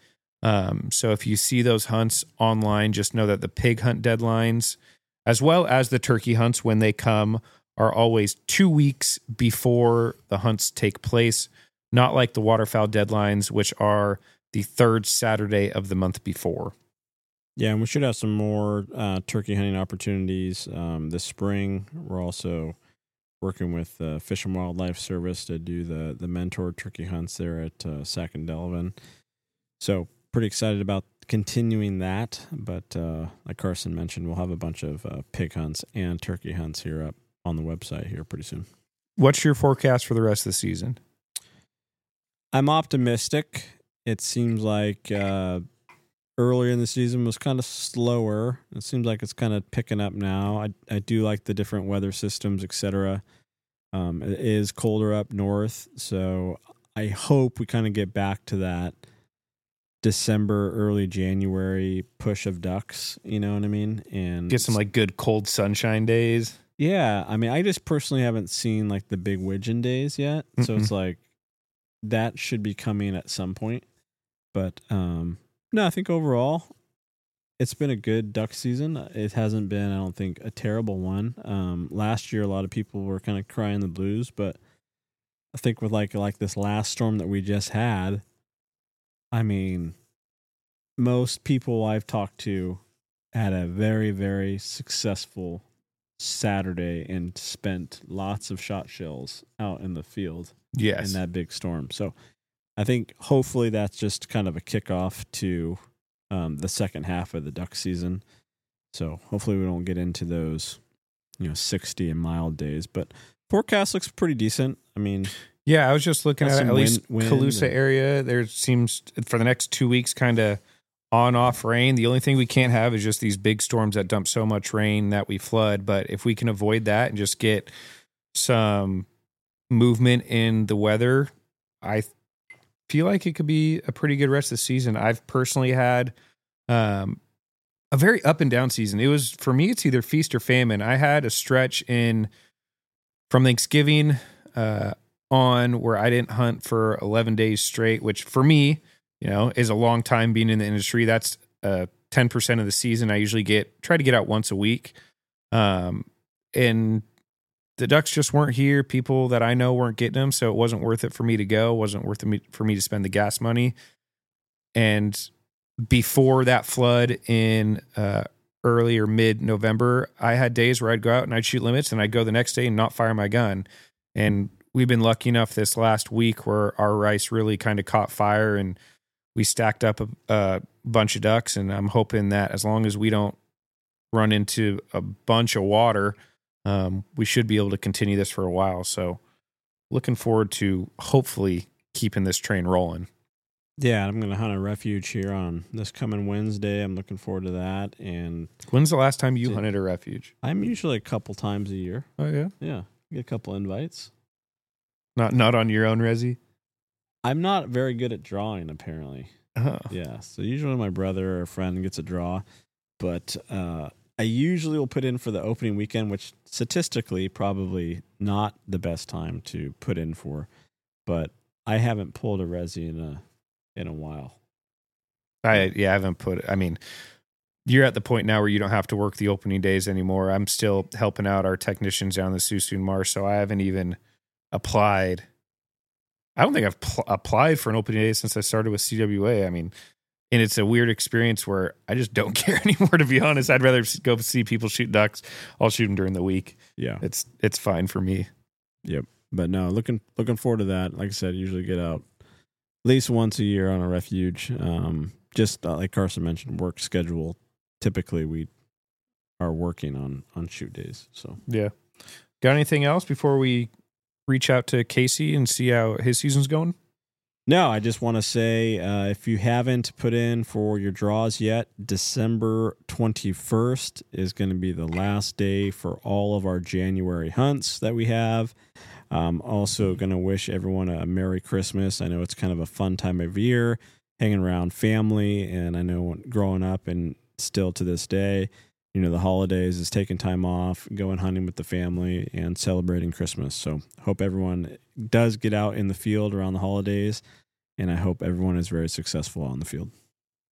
So if you see those hunts online, just know that the pig hunt deadlines, as well as the turkey hunts when they come, are always 2 weeks before the hunts take place, not like the waterfowl deadlines, which are the third Saturday of the month before. Yeah, and we should have some more turkey hunting opportunities this spring. We're also working with Fish and Wildlife Service to do the mentor turkey hunts there at Sac and Delavan. So pretty excited about continuing that. But like Carson mentioned, we'll have a bunch of pig hunts and turkey hunts here up on the website here pretty soon. What's your forecast for the rest of the season? I'm optimistic. It seems like earlier in the season was kind of slower. It seems like it's kind of picking up now. I do like the different weather systems, etc. It is colder up north, so I hope we kind of get back to that December, early January push of ducks. You know what I mean? And Get some like good cold sunshine days. yeah, I mean, I just personally haven't seen like the big widgeon days yet, so it's like that should be coming at some point. But no, I think overall it's been a good duck season. It hasn't been, I don't think, a terrible one. Last year, a lot of people were kind of crying the blues, but I think with like this last storm that we just had, I mean, most people I've talked to had a very, very successful Saturday and spent lots of shot shells out in the field in that big storm. So I think hopefully that's just kind of a kickoff to the second half of the duck season. So hopefully we don't get into those, 60 and mild days. But forecast looks pretty decent. I mean, yeah, I was just looking at least wind Calusa area. There seems for the next 2 weeks kind of on-off rain. The only thing we can't have is just these big storms that dump so much rain that we flood. But if we can avoid that and just get some movement in the weather, I feel like it could be a pretty good rest of the season. I've personally had a very up and down season. It was, for me, it's either feast or famine. I had a stretch from Thanksgiving on where I didn't hunt for 11 days straight, which for me, is a long time being in the industry. That's 10% of the season. I usually try to get out once a week. And the ducks just weren't here. People that I know weren't getting them, so it wasn't worth it for me to go. It wasn't worth it for me to spend the gas money. And before that flood in early or mid-November, I had days where I'd go out and I'd shoot limits, and I'd go the next day and not fire my gun. And we've been lucky enough this last week where our rice really kind of caught fire, and we stacked up a bunch of ducks. And I'm hoping that as long as we don't run into a bunch of water, we should be able to continue this for a while. So looking forward to hopefully keeping this train rolling. Yeah, I'm going to hunt a refuge here on this coming Wednesday. I'm looking forward to that. And when's the last time you hunted a refuge? I'm usually a couple times a year. Oh, yeah? Yeah, get a couple invites. Not on your own resi? I'm not very good at drawing, apparently. Oh. Yeah, so usually my brother or a friend gets a draw. But I usually will put in for the opening weekend, which statistically probably not the best time to put in for. But I haven't pulled a resi in a while. I haven't put. I mean, you're at the point now where you don't have to work the opening days anymore. I'm still helping out our technicians down the Suisun Marsh, so I haven't even applied. I don't think I've applied for an opening day since I started with CWA. I mean, and it's a weird experience where I just don't care anymore, to be honest. I'd rather go see people shoot ducks. I'll shoot them during the week. Yeah, it's fine for me. Yep. But no, looking forward to that. Like I said, usually get out at least once a year on a refuge. Just like Carson mentioned, work schedule. Typically, we are working on shoot days. So yeah. Got anything else before we reach out to Casey and see how his season's going? No, I just want to say if you haven't put in for your draws yet, December 21st is going to be the last day for all of our January hunts that we have. Also going to wish everyone a Merry Christmas. I know it's kind of a fun time of year, hanging around family, and I know growing up and still to this day, the holidays is taking time off, going hunting with the family, and celebrating Christmas. So hope everyone does get out in the field around the holidays, and I hope everyone is very successful on the field.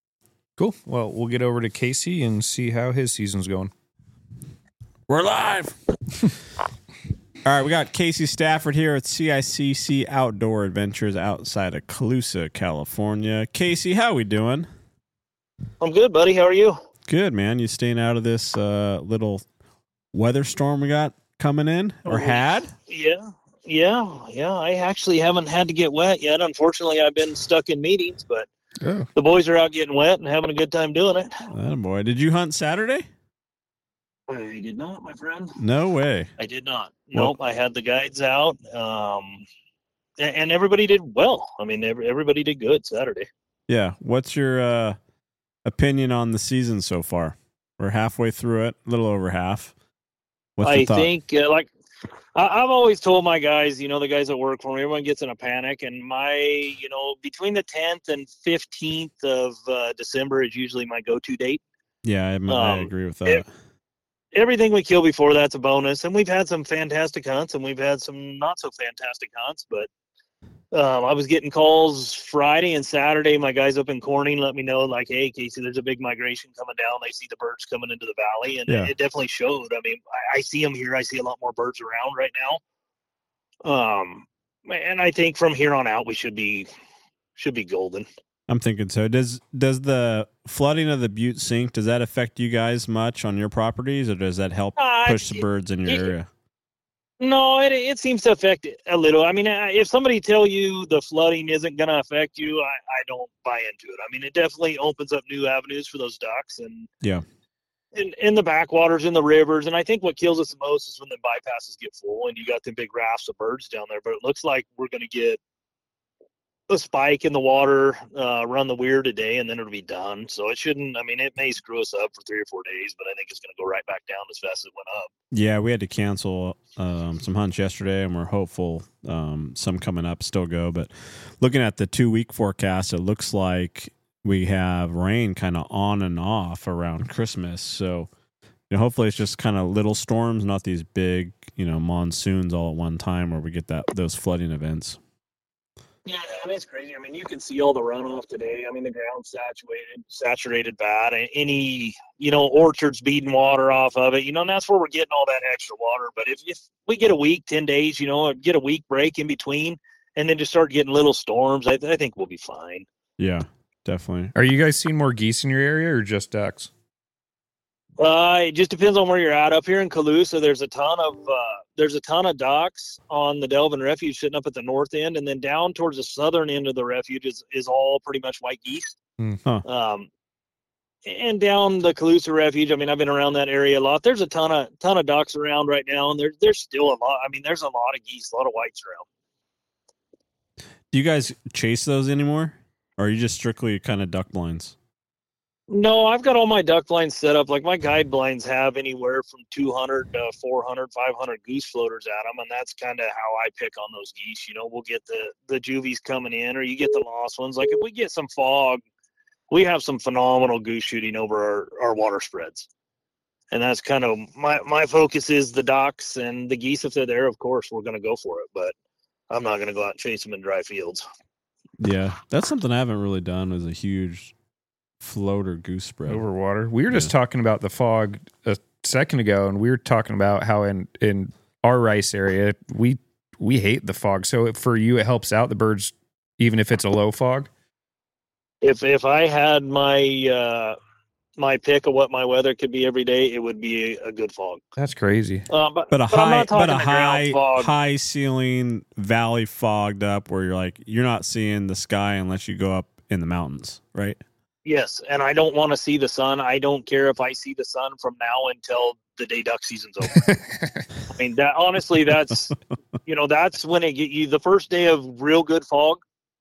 Cool. Well, we'll get over to Casey and see how his season's going. We're live. All right, we got Casey Stafford here at CICC Outdoor Adventures outside of Colusa, California. Casey, how we doing? I'm good, buddy. How are you? Good, man. You staying out of this little weather storm we got coming in or had? Yeah. I actually haven't had to get wet yet. Unfortunately, I've been stuck in meetings, but the boys are out getting wet and having a good time doing it. Oh, boy. Did you hunt Saturday? I did not, my friend. No way. I did not. Nope. I had the guides out, and everybody did well. I mean, everybody did good Saturday. Yeah. What's your opinion on the season so far? We're halfway through it, a little over half. What's your thought? I think, I've always told my guys, the guys that work for me, everyone gets in a panic. And between the 10th and 15th of December is usually my go-to date. Yeah, I agree with that. Everything we kill before that's a bonus. And we've had some fantastic hunts and we've had some not so fantastic hunts. But I was getting calls Friday and Saturday. My guys up in Corning let me know, like, hey, Casey, there's a big migration coming down. They see the birds coming into the valley. And it definitely showed. I mean, I see them here. I see a lot more birds around right now. And I think from here on out, we should be golden. I'm thinking so. Does the flooding of the Butte Sink, does that affect you guys much on your properties, or does that help push the birds in your area? No, it seems to affect it a little. I mean, if somebody tell you the flooding isn't going to affect you, I don't buy into it. I mean, it definitely opens up new avenues for those ducks and in the backwaters, in the rivers. And I think what kills us the most is when the bypasses get full and you got the big rafts of birds down there. But it looks like we're going to get a spike in the water, run the weir today, and then it'll be done. So it shouldn't, I mean, it may screw us up for 3 or 4 days, but I think it's going to go right back down as fast as it went up. Yeah, we had to cancel some hunts yesterday, and we're hopeful some coming up still go. But looking at the 2-week forecast, it looks like we have rain kind of on and off around Christmas. So hopefully it's just kind of little storms, not these big, monsoons all at one time where we get those flooding events. Yeah, and it's crazy. I mean, you can see all the runoff today. I mean, the ground's saturated bad. Any, orchards beating water off of it, and that's where we're getting all that extra water. But if we get a week, 10 days, get a week break in between, and then just start getting little storms, I think we'll be fine. Yeah, definitely. Are you guys seeing more geese in your area or just ducks? It just depends on where you're at. Up here in Colusa, there's a ton of ducks on the Delvin Refuge sitting up at the north end, and then down towards the southern end of the refuge is all pretty much white geese. Huh. And down the Colusa Refuge, I mean, I've been around that area a lot. There's a ton of ducks around right now, and there's still a lot. I mean, there's a lot of geese, a lot of whites around. Do you guys chase those anymore, or are you just strictly kind of duck blinds? No, I've got all my duck blinds set up. Like my guide blinds have anywhere from 200 to 400, 500 goose floaters at them, and that's kind of how I pick on those geese. We'll get the juvies coming in, or you get the lost ones. Like if we get some fog, we have some phenomenal goose shooting over our water spreads, and that's kind of my focus is the ducks and the geese. If they're there, of course, we're going to go for it, but I'm not going to go out and chase them in dry fields. Yeah, that's something I haven't really done. Is a huge floater goose spread over water. We were just talking about the fog a second ago, and we were talking about how in our rice area we hate the fog. So for you, it helps out the birds even if it's a low fog. If I had my my pick of what my weather could be every day, it would be a good fog. That's crazy. But a high ceiling valley fogged up where you're not seeing the sky unless you go up in the mountains, right? Yes, and I don't want to see the sun. I don't care if I see the sun from now until the day duck season's over. I mean, that honestly, that's that's when it get you. The first day of real good fog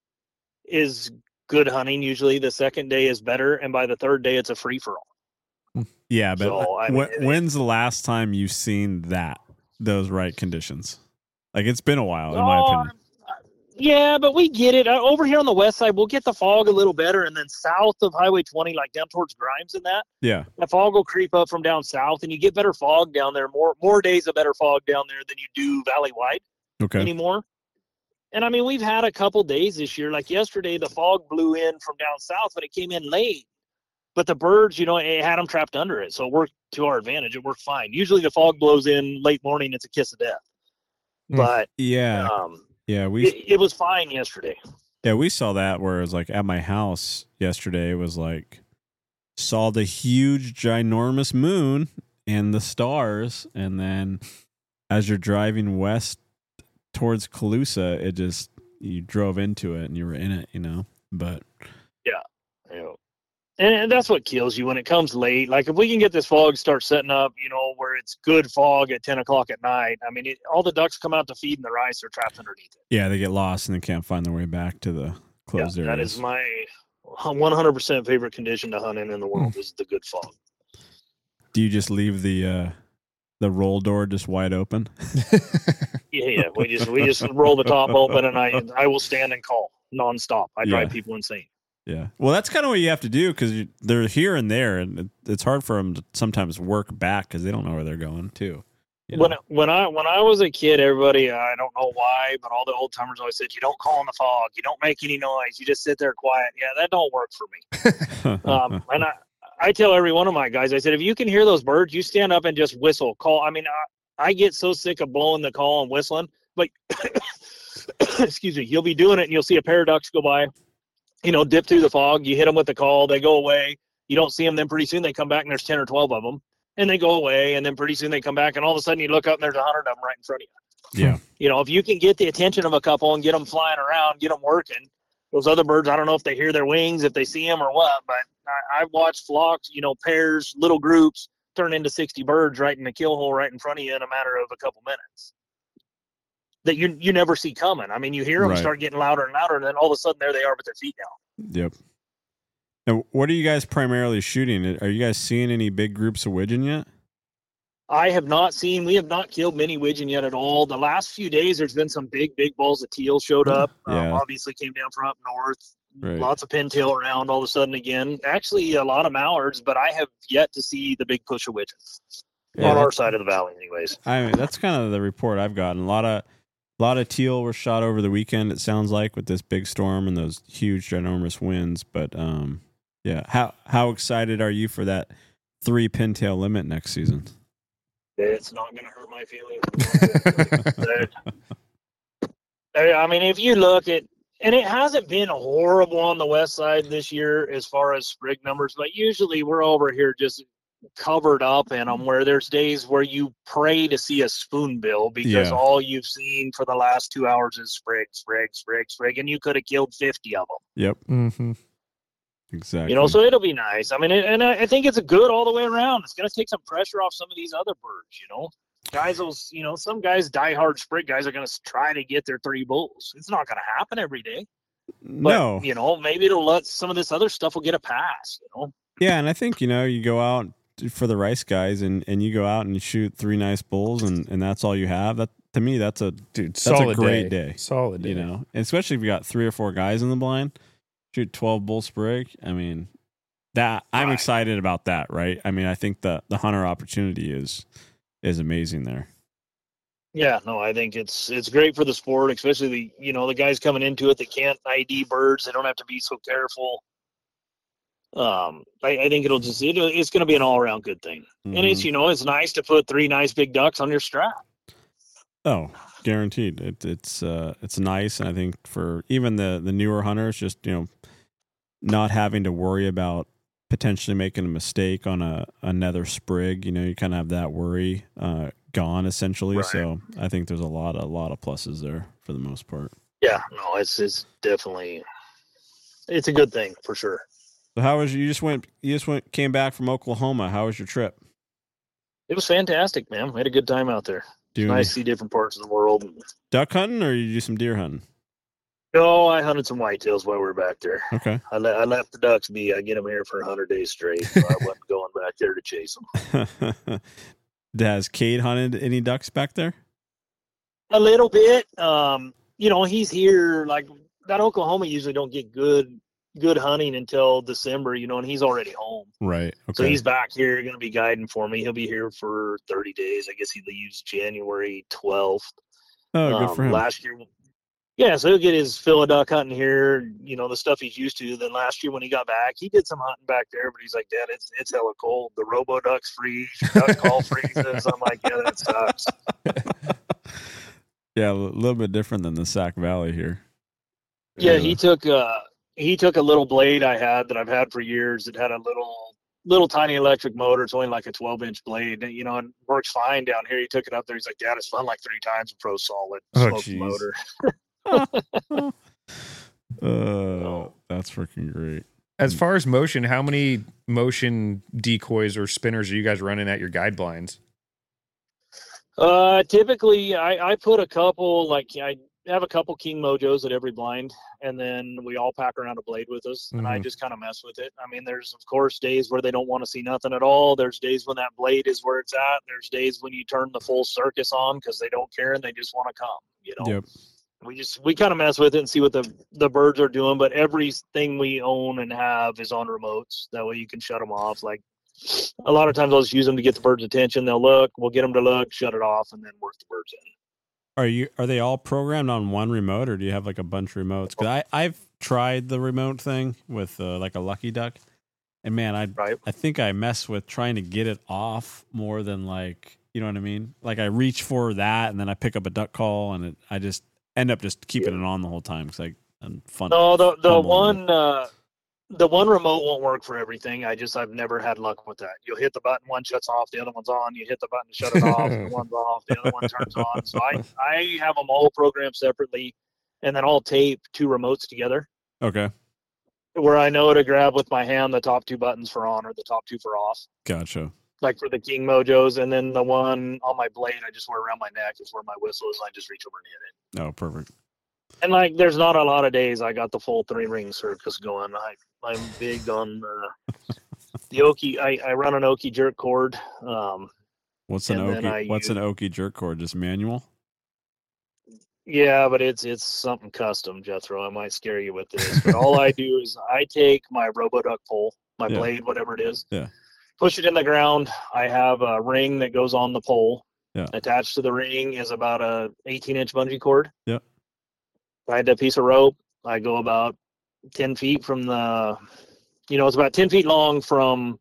is good hunting. Usually, the second day is better, and by the third day, it's a free for all. Yeah, but when's the last time you've seen those right conditions? Like it's been a while, in my opinion. Yeah, but we get it. Over here on the west side, we'll get the fog a little better, and then south of Highway 20, like down towards Grimes and that, the fog will creep up from down south, and you get better fog down there, more days of better fog down there than you do valley-wide anymore. And, I mean, we've had a couple days this year. Like yesterday, the fog blew in from down south, but it came in late. But the birds, it had them trapped under it, so it worked to our advantage. It worked fine. Usually the fog blows in late morning; it's a kiss of death. But it was fine yesterday. Yeah, we saw that where it was like at my house yesterday. It was like saw the huge, ginormous moon and the stars, and then as you're driving west towards Calusa, you drove into it and you were in it, But and that's what kills you when it comes late. Like if we can get this fog start setting up, where it's good fog at 10 o'clock at night. I mean, all the ducks come out to feed and the rice are trapped underneath it. Yeah, they get lost and they can't find their way back to the closed areas. That is my 100% favorite condition to hunt in the world is the good fog. Do you just leave the roll door just wide open? Yeah. We just roll the top open, and I will stand and call nonstop. I drive people insane. Yeah. Well, that's kind of what you have to do because they're here and there, and it's hard for them to sometimes work back because they don't know where they're going too. When I was a kid, everybody, I don't know why, but all the old timers always said, you don't call in the fog, you don't make any noise, you just sit there quiet. Yeah, that don't work for me. And I tell every one of my guys, I said, if you can hear those birds, you stand up and just whistle, call. I mean, I get so sick of blowing the call and whistling, but excuse me, you'll be doing it and you'll see a pair of ducks go by, dip through the fog, you hit them with the call, they go away, you don't see them, then pretty soon they come back and there's 10 or 12 of them, and they go away, and then pretty soon they come back, and all of a sudden you look up and there's 100 of them right in front of you. Yeah. If you can get the attention of a couple and get them flying around, get them working, those other birds, I don't know if they hear their wings, if they see them or what, but I've watched flocks, pairs, little groups turn into 60 birds right in the kill hole right in front of you in a matter of a couple minutes that you never see coming. I mean, you hear them start getting louder and louder, and then all of a sudden there they are with their feet down. Yep. Now, what are you guys primarily shooting? Are you guys seeing any big groups of widgeon yet? We have not killed many widgeon yet at all. The last few days, there's been some big balls of teal showed up. Obviously came down from up north. Right. Lots of pintail around all of a sudden again. Actually, a lot of mallards, but I have yet to see the big push of widgeons on our side of the valley anyways. I mean, that's kind of the report I've gotten. A lot of teal were shot over the weekend, it sounds like, with this big storm and those huge, ginormous winds. But, how excited are you for that 3 pintail limit next season? It's not going to hurt my feelings. I mean, if you look at, and it hasn't been horrible on the west side this year as far as sprig numbers, but usually we're over here just covered up in them, where there's days where you pray to see a spoonbill because all you've seen for the last 2 hours is sprig, and you could have killed 50 of them. Yep. Mm-hmm. Exactly. So it'll be nice. I mean, and I think it's a good all the way around. It's going to take some pressure off some of these other birds, Guys will, some guys, diehard sprig guys, are going to try to get their 3 bulls. It's not going to happen every day. But, no. Maybe it'll let some of this other stuff will get a pass, Yeah, and I think, you go out for the rice guys and you go out and you shoot 3 nice bulls and that's all you have. That, to me, that's a great day. Solid day. And especially if you got 3 or 4 guys in the blind, shoot 12 bull sprig. I mean, I'm excited about that, right? I mean, I think the hunter opportunity is amazing there. Yeah, no, I think it's great for the sport, especially the guys coming into it that can't ID birds. They don't have to be so careful. I think it's going to be an all around good thing. Mm-hmm. And it's nice to put 3 nice big ducks on your strap. Oh, guaranteed. It's nice, and I think for even the newer hunters, just not having to worry about potentially making a mistake on another sprig. You kind of have that worry gone essentially. Right. So I think there's a lot of pluses there for the most part. Yeah, no, it's definitely it's a good thing for sure. So how was you came back from Oklahoma? How was your trip? It was fantastic, man. We had a good time out there. It's nice to see different parts of the world. Duck hunting, or you do some deer hunting? No, I hunted some whitetails while we were back there. Okay. I left the ducks be. I get them here for 100 days straight. So I wasn't going back there to chase them. Has Cade hunted any ducks back there? A little bit. He's here. Like that Oklahoma usually don't get good hunting until December, and he's already home. Right. Okay. So he's back here going to be guiding for me. He'll be here for 30 days. I guess he leaves January 12th. Oh, good for him. Last year, Yeah, so he'll get his fill of duck hunting here, the stuff he's used to. Then last year when he got back, he did some hunting back there, but he's like, Dad, it's hella cold. The robo ducks freeze, your duck call freezes. I'm like, yeah, that sucks. Yeah, a little bit different than the Sac Valley here. Yeah, he took a little blade I had that I've had for years. It had a little tiny electric motor. It's only like a 12-inch blade. And, it works fine down here. He took it up there. He's like, Dad, it's fun like 3 times in Pro Solid. Smoked the motor. That's freaking great. As far as motion, how many motion decoys or spinners are you guys running at your guide blinds? Typically I put a couple, I have a couple King Mojos at every blind, and then we all pack around a blade with us, and I just kind of mess with it. I mean, there's of course days where they don't want to see nothing at all. There's days when that blade is where it's at. There's days when you turn the full circus on because they don't care and they just want to come, Yep. We kind of mess with it and see what the birds are doing, but everything we own and have is on remotes. That way you can shut them off. Like a lot of times I'll just use them to get the birds' attention. They'll look, we'll get them to look, shut it off, and then work the birds in. Are they all programmed on one remote, or do you have like a bunch of remotes? Because I've tried the remote thing with like a Lucky Duck, and man, I think I mess with trying to get it off more than you know what I mean? Like I reach for that, and then I pick up a duck call, and I just end up just keeping it on the whole time. It's like fun. No, the one remote won't work for everything. I've never had luck with that. You'll hit the button, one shuts off, the other one's on. You hit the button to shut it off, the one's off, the other one turns on. So I have them all programmed separately, and then I'll tape 2 remotes together. Okay. Where I know to grab with my hand the top 2 buttons for on or the top 2 for off. Gotcha. Like for the King Mojos, and then the one on my blade I just wear around my neck is where my whistle is. I just reach over and hit it. Oh, perfect. And there's not a lot of days I got the full 3-ring circus going. I'm big on the Okie. I run an Okie jerk cord. What's an Okie jerk cord? Just manual? Yeah, but it's something custom, Jethro. I might scare you with this, but all I do is I take my RoboDuck pole, my blade, whatever it is. Yeah. Push it in the ground. I have a ring that goes on the pole. Yeah. Attached to the ring is about a 18-inch bungee cord. Yep. I had a piece of rope. I go about 10 feet from it's about 10 feet long from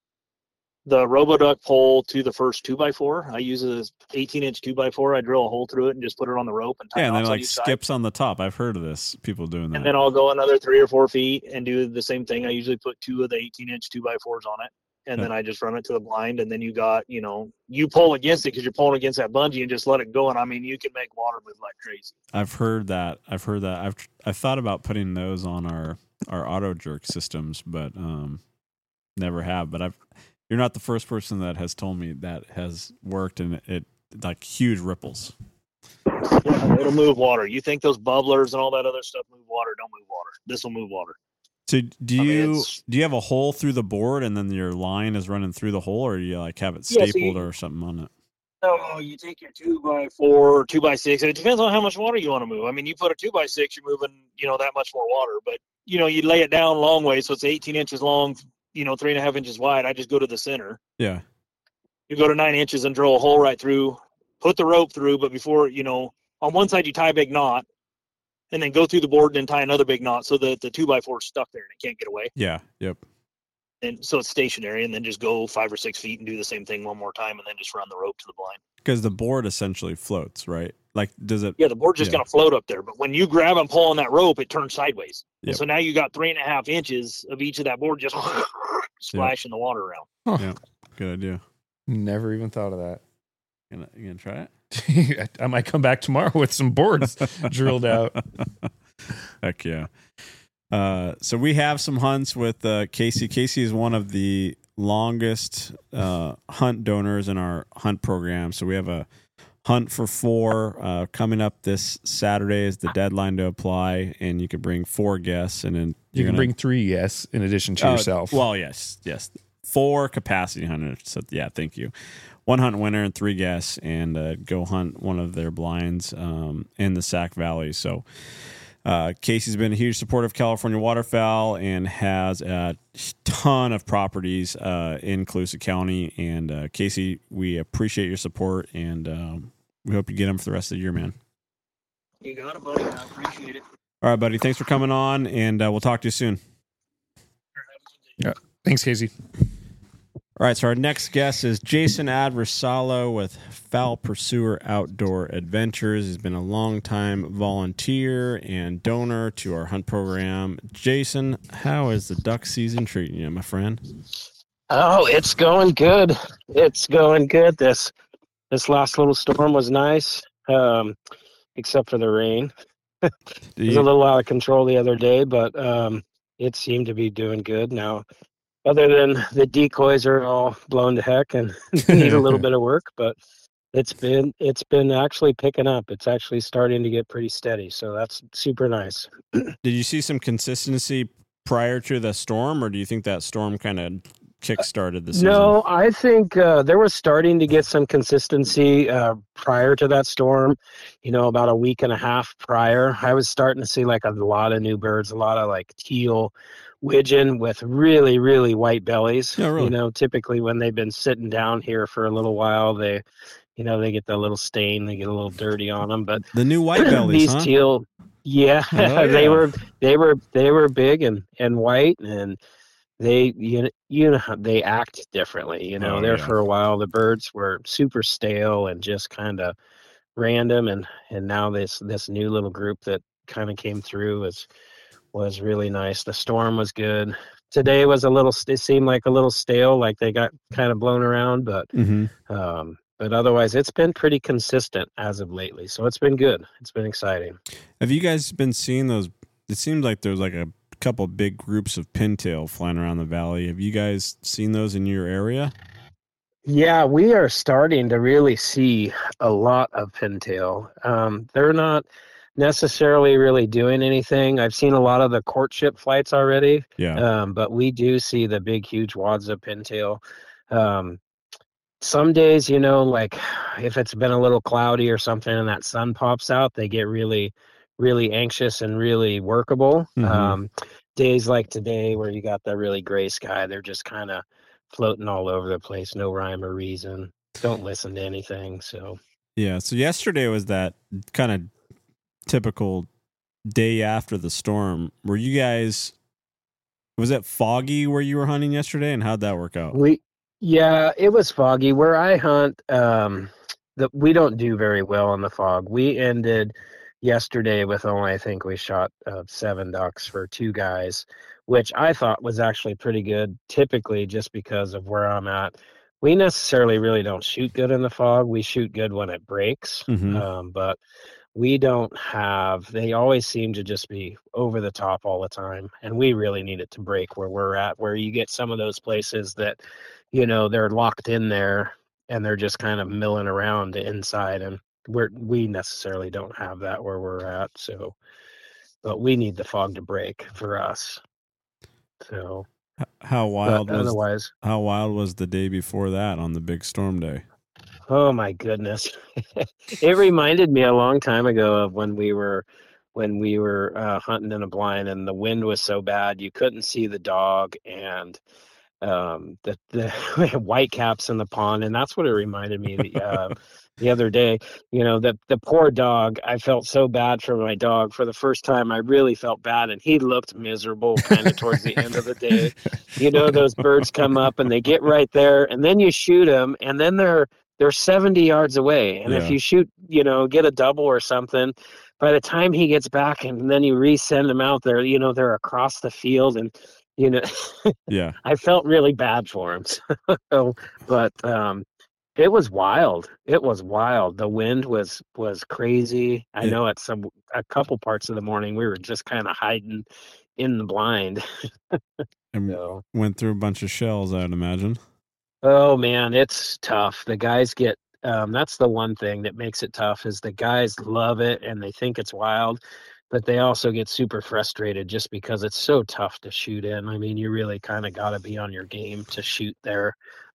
the RoboDuck pole to the first 2x4. I use a 18-inch 2x4. I drill a hole through it and just put it on the rope and tie it. And then skips on the top. I've heard of this. People doing that. And then I'll go another 3 or 4 feet and do the same thing. I usually put 2 of the 18-inch 2x4s on it. And then I just run it to the blind, and then you got, you pull against it because you're pulling against that bungee and just let it go. And I mean, you can make water move like crazy. I've heard that. I've thought about putting those on our auto jerk systems, but never have. But you're not the first person that has told me that has worked, and it like huge ripples. Yeah, it'll move water. You think those bubblers and all that other stuff move water? Don't move water. This will move water. So do you have a hole through the board and then your line is running through the hole, or do you have it stapled or something on it? No, you take your 2x4, 2x6. It depends on how much water you want to move. I mean, you put a 2x6, you're moving, that much more water. But, you lay it down long way, so it's 18 inches long, 3.5 inches wide. I just go to the center. Yeah. You go to 9 inches and drill a hole right through, put the rope through, but before, on one side you tie a big knot, and then go through the board and then tie another big knot so that the 2x4 is stuck there and it can't get away. Yeah. Yep. And so it's stationary, and then just go 5 or 6 feet and do the same thing one more time, and then just run the rope to the blind. Because the board essentially floats, right? Like, does it? Yeah, the board's just going to float up there. But when you grab and pull on that rope, it turns sideways. Yep. And so now you got 3.5 inches of each of that board just splashing the water around. Huh. Yeah, good idea. Never even thought of that. You gonna try it? I might come back tomorrow with some boards drilled out. Heck yeah. So we have some hunts with Casey. Casey is one of the longest hunt donors in our hunt program. So we have a hunt for 4 coming up this Saturday is the deadline to apply, and you can bring 4 guests, and then you can bring 3 guests in addition to yourself. Well, yes, 4 capacity hunters. So yeah, thank you. 1 hunt winner and 3 guests, and go hunt one of their blinds in the Sac Valley. So Casey's been a huge supporter of California waterfowl and has a ton of properties in Colusa County. And Casey, we appreciate your support, and we hope you get them for the rest of the year, man. You got it, buddy. I appreciate it. All right, buddy. Thanks for coming on, and we'll talk to you soon. Yeah. Thanks, Casey. All right, so our next guest is Jason Adversalo with Foul Pursuer Outdoor Adventures. He's been a long-time volunteer and donor to our hunt program. Jason, how is the duck season treating you, my friend? Oh, it's going good. It's going good. This last little storm was nice, except for the rain. It was a little out of control the other day, but it seemed to be doing good now. Other than the decoys are all blown to heck and need a little bit of work, but it's been actually picking up. It's actually starting to get pretty steady, so that's super nice. Did you see some consistency prior to the storm, or do you think that storm kind of kick-started the season? No, I think there was starting to get some consistency prior to that storm. About a week and a half prior, I was starting to see like a lot of new birds, a lot of like teal widgeon with really, really white bellies. Yeah, really? Typically when they've been sitting down here for a little while, they get the little stain, they get a little dirty on them. But the new white bellies, these teal, yeah, oh, yeah. they were big and white, and they they act differently. For a while the birds were super stale and just kind of random, and now this new little group that kind of came through was really nice. The storm was good. Today was it seemed like a little stale, like they got kind of blown around, but but otherwise it's been pretty consistent as of lately, so it's been good. It's been exciting. Have you guys been seeing those? It seems like there's like a couple big groups of pintail flying around the valley. Have you guys seen those in your area? Yeah, we are starting to really see a lot of pintail. They're not necessarily really doing anything. I've seen a lot of the courtship flights already. Yeah. But we do see the big, huge wads of pintail. Some days, like if it's been a little cloudy or something and that sun pops out, they get really, really anxious and really workable. Days like today where you got that really gray sky, they're just kind of floating all over the place, no rhyme or reason. Don't listen to anything. So yeah. So yesterday was that kind of typical day after the storm. Was it foggy where you were hunting yesterday, and how'd that work out? Yeah, it was foggy. Where I hunt, we don't do very well in the fog. We ended yesterday with only, I think we shot 7 ducks for 2 guys, which I thought was actually pretty good. Typically, just because of where I'm at, we necessarily really don't shoot good in the fog. We shoot good when it breaks, but we don't have. They always seem to just be over the top all the time, and we really need it to break where we're at. Where you get some of those places that, they're locked in there and they're just kind of milling around inside, and we necessarily don't have that where we're at. So, but we need the fog to break for us. So, how wild was the day before that on the big storm day? Oh my goodness. It reminded me a long time ago of when we were hunting in a blind, and the wind was so bad you couldn't see the dog, and the white caps in the pond, and that's what it reminded me the other day. The poor dog, I felt so bad for my dog. For the first time I really felt bad, and he looked miserable kind of towards the end of the day. Those birds come up and they get right there, and then you shoot them, and then they're 70 yards away, and if you shoot, get a double or something, by the time he gets back and then you resend him out there, they're across the field, and yeah, I felt really bad for him. But it was wild. It was wild. The wind was crazy. I know at a couple parts of the morning we were just kind of hiding in the blind. And went through a bunch of shells, I'd imagine. Oh man, it's tough. The guys get that's the one thing that makes it tough, is the guys love it and they think it's wild, but they also get super frustrated just because it's so tough to shoot in. I mean, you really kind of got to be on your game to shoot there.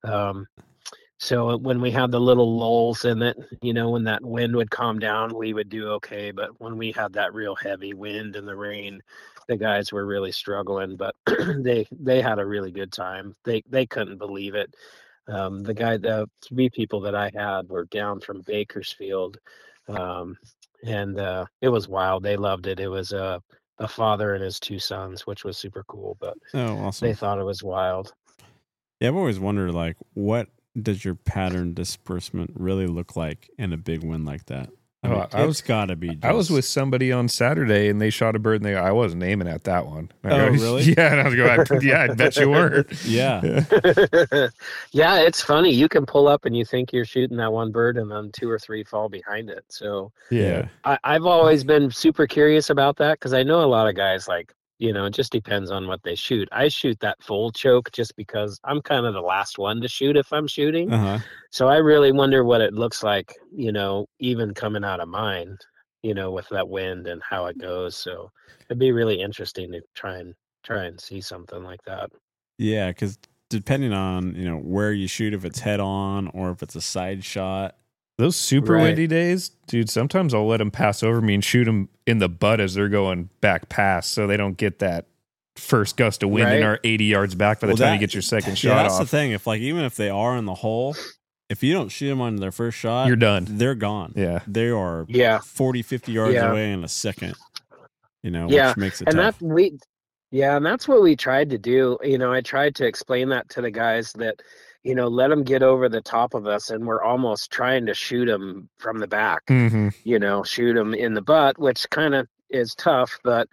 So when we had the little lulls in it, when that wind would calm down, we would do okay. But when we had that real heavy wind and the rain, the guys were really struggling. But they had a really good time. They couldn't believe it. The 3 people that I had were down from Bakersfield, and it was wild. They loved it. It was a father and his 2 sons, which was super cool. But awesome. they thought it was wild. Yeah, I've always wondered, like, what does your pattern disbursement really look like in a big wind like that? It's got to be. I was with somebody on Saturday, and they shot a bird, and I wasn't aiming at that one. Really? Yeah, and I was going, yeah, I bet you weren't. Yeah. Yeah, it's funny. You can pull up and you think you're shooting that one bird, and then 2 or 3 fall behind it. So yeah, I've always been super curious about that, because I know a lot of guys, like, it just depends on what they shoot. I shoot that full choke just because I'm kind of the last one to shoot if I'm shooting. Uh-huh. So I really wonder what it looks like, even coming out of mine, with that wind and how it goes. So it'd be really interesting to try and see something like that. Yeah, because depending on where you shoot, if it's head on or if it's a side shot. Those super windy days, dude, sometimes I'll let them pass over me and shoot them in the butt as they're going back past, so they don't get that first gust of wind and are 80 yards back by the time you get your second shot that's off. The thing. Even if they are in the hole, if you don't shoot them on their first shot, you're done. They're gone. Yeah. They are 40, 50 yards away in a second, which makes it tough. And that's what we tried to do. I tried to explain that to the guys that, let them get over the top of us, and we're almost trying to shoot them from the back, shoot them in the butt, which kind of is tough, but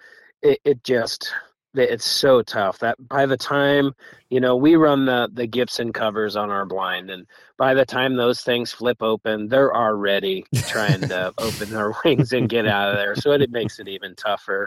it's so tough that by the time, we run the Gibson covers on our blind, and by the time those things flip open, they're already trying to open their wings and get out of there. So it makes it even tougher.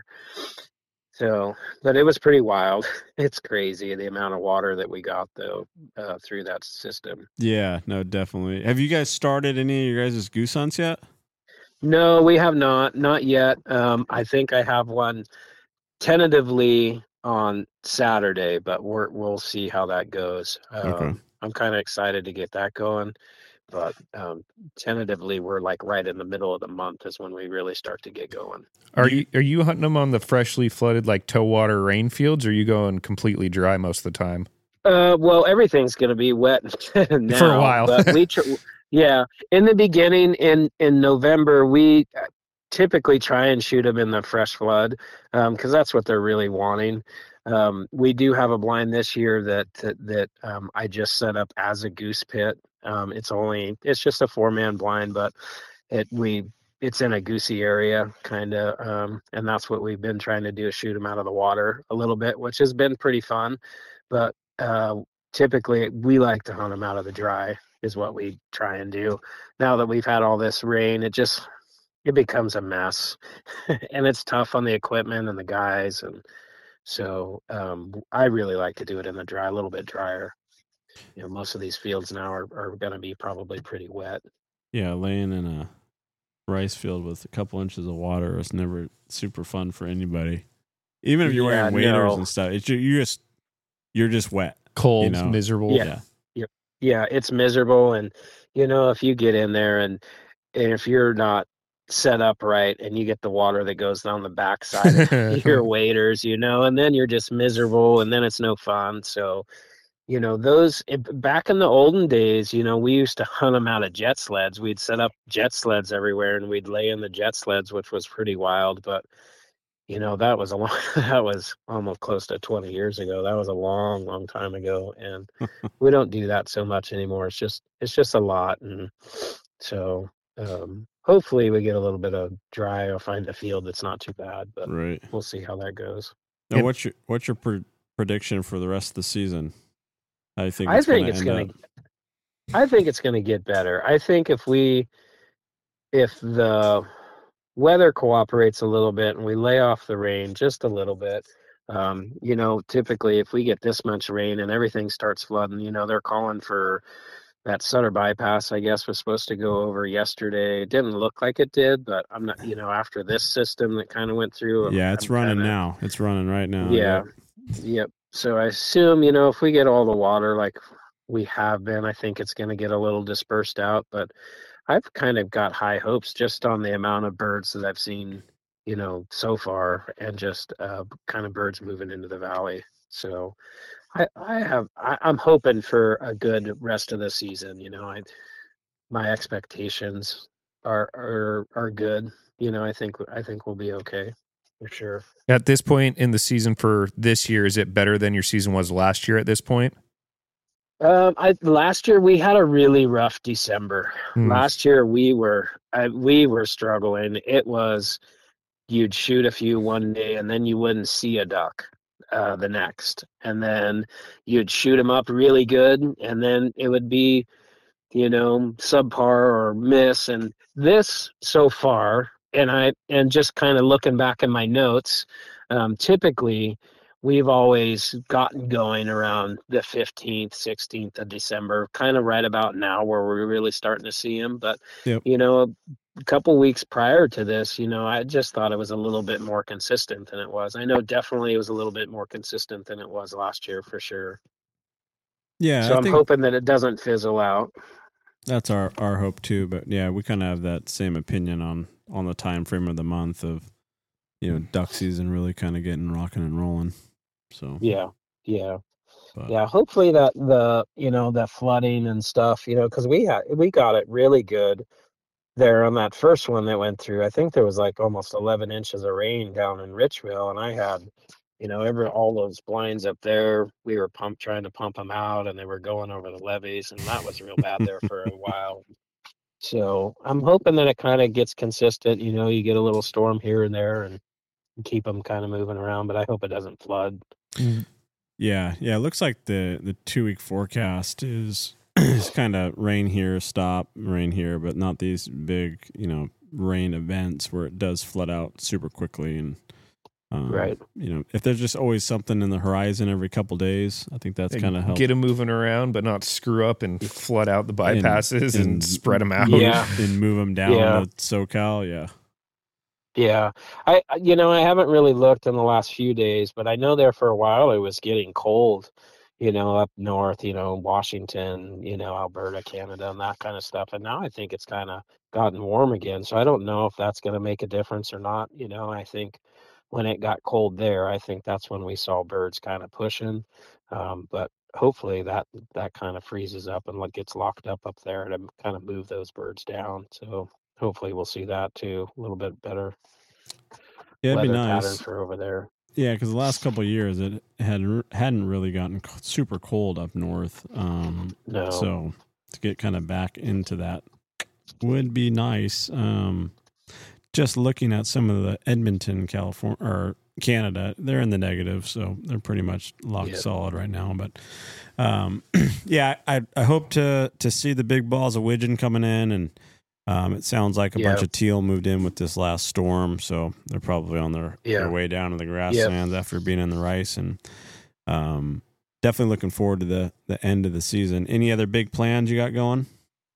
So, but it was pretty wild. It's crazy the amount of water that we got though through that system. Yeah, no, definitely. Have you guys started any of your guys' goose hunts yet? No, we have not yet. I think I have one tentatively on Saturday, but we'll see how that goes. Okay. I'm kind of excited to get that going. But tentatively, we're like right in the middle of the month is when we really start to get going. Are you hunting them on the freshly flooded, like tow water rain fields, or are you going completely dry most of the time? Well, everything's going to be wet now, for a while. But in the beginning, in November, we typically try and shoot them in the fresh flood because that's what they're really wanting. We do have a blind this year that I just set up as a goose pit. It's just a 4-man blind, but it's in a goosey area kind of, and that's what we've been trying to do, is shoot them out of the water a little bit, which has been pretty fun. But typically we like to hunt them out of the dry is what we try and do. Now that we've had all this rain, it becomes a mess and it's tough on the equipment and the guys. And so I really like to do it in the dry, a little bit drier. Most of these fields now are going to be probably pretty wet. Yeah, laying in a rice field with a couple inches of water is never super fun for anybody. Even if you're wearing waders and stuff, you're just wet, cold, miserable. Yeah, it's miserable. And if you get in there and if you're not set up right and you get the water that goes down the backside of your waders, and then you're just miserable, and then it's no fun. So back in the olden days, we used to hunt them out of jet sleds. We'd set up jet sleds everywhere and we'd lay in the jet sleds, which was pretty wild. But, that was almost close to 20 years ago. That was a long, long time ago. And we don't do that so much anymore. It's just a lot. And so hopefully we get a little bit of dry or find a field that's not too bad, but we'll see how that goes. Now, what's your prediction for the rest of the season? I think it's going to get better. I think if the weather cooperates a little bit and we lay off the rain just a little bit, typically if we get this much rain and everything starts flooding, they're calling for that Sutter bypass, I guess, was supposed to go over yesterday. It didn't look like it did, but I'm not, after this system that kind of went through. It's running now. It's running right now. Yeah. Yep. So I assume, if we get all the water like we have been, I think it's going to get a little dispersed out. But I've kind of got high hopes just on the amount of birds that I've seen, so far, and just kind of birds moving into the valley. So I'm hoping for a good rest of the season. My expectations are good. I think we'll be okay for sure. At this point in the season for this year, is it better than your season was last year at this point? Last year we had a really rough December. Last year we were struggling. It was, you'd shoot a few one day and then you wouldn't see a duck the next, and then you'd shoot them up really good and then it would be subpar or miss. And this so far, and just kind of looking back in my notes, typically we've always gotten going around the 15th, 16th of December, kind of right about now where we're really starting to see them. But, Yep. A couple weeks prior to this, I just thought it was a little bit more consistent than it was. I know definitely it was a little bit more consistent than it was last year for sure. Yeah. So I'm hoping that it doesn't fizzle out. That's our hope too. But yeah, we kind of have that same opinion on the time frame of the month of, duck season really kind of getting rocking and rolling. So yeah. Hopefully that that flooding and stuff, because we got it really good there on that first one that went through. I think there was like almost 11 inches of rain down in Richville, and I had, all those blinds up there. We were trying to pump them out, and they were going over the levees, and that was real bad there for a while. So I'm hoping that it kind of gets consistent. You get a little storm here and there, and keep them kind of moving around. But I hope it doesn't flood. Yeah. It looks like the 2-week forecast is kind of rain here, stop, rain here, but not these big, rain events where it does flood out super quickly. And right, if there's just always something in the horizon every couple days, I think that's kind of helpful. Get them moving around, but not screw up and flood out the bypasses and spread them out. Yeah, and move them down to SoCal. Yeah. Yeah, I haven't really looked in the last few days, but I know there for a while it was getting cold, up north, Washington, Alberta, Canada, and that kind of stuff. And now I think it's kind of gotten warm again. So I don't know if that's going to make a difference or not. I think when it got cold there, I think that's when we saw birds kind of pushing. But hopefully that kind of freezes up and gets locked up there to kind of move those birds down. So hopefully we'll see that too, a little bit better. Yeah, it'd be weather nice pattern for over there. Yeah, because the last couple of years it hadn't really gotten super cold up north. No. So to get kind of back into that would be nice. Just looking at some of the Edmonton, California or Canada, they're in the negative, so they're pretty much locked solid right now. But yeah, I hope to see the big balls of widgeon coming in, and it sounds like a bunch of teal moved in with this last storm, so they're probably on their way down to the grasslands after being in the rice, and definitely looking forward to the end of the season. Any other big plans you got going?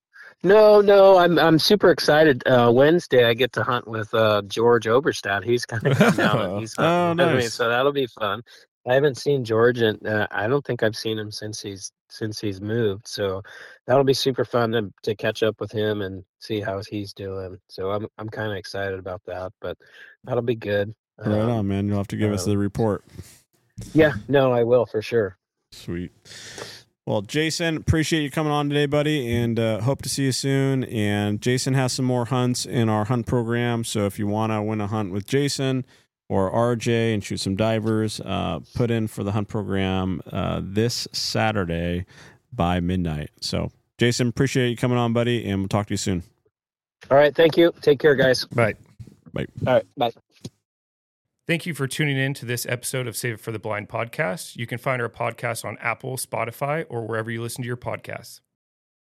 No, I'm super excited. Wednesday I get to hunt with George Oberstadt. He's kind of come down and he's hunting with me, so that'll be fun. I haven't seen George, and I don't think I've seen him since he's moved. So that'll be super fun to catch up with him and see how he's doing. So I'm kind of excited about that, but that'll be good. Right on, man. You'll have to give us the report. Yeah, no, I will for sure. Sweet. Well, Jason, appreciate you coming on today, buddy, and hope to see you soon. And Jason has some more hunts in our hunt program, so if you want to win a hunt with Jason or RJ and shoot some divers, put in for the hunt program this Saturday by midnight. So, Jason, appreciate you coming on, buddy, and we'll talk to you soon. All right, thank you. Take care, guys. Bye. Bye. All right, bye. Thank you for tuning in to this episode of Save It for the Blind podcast. You can find our podcast on Apple, Spotify, or wherever you listen to your podcasts.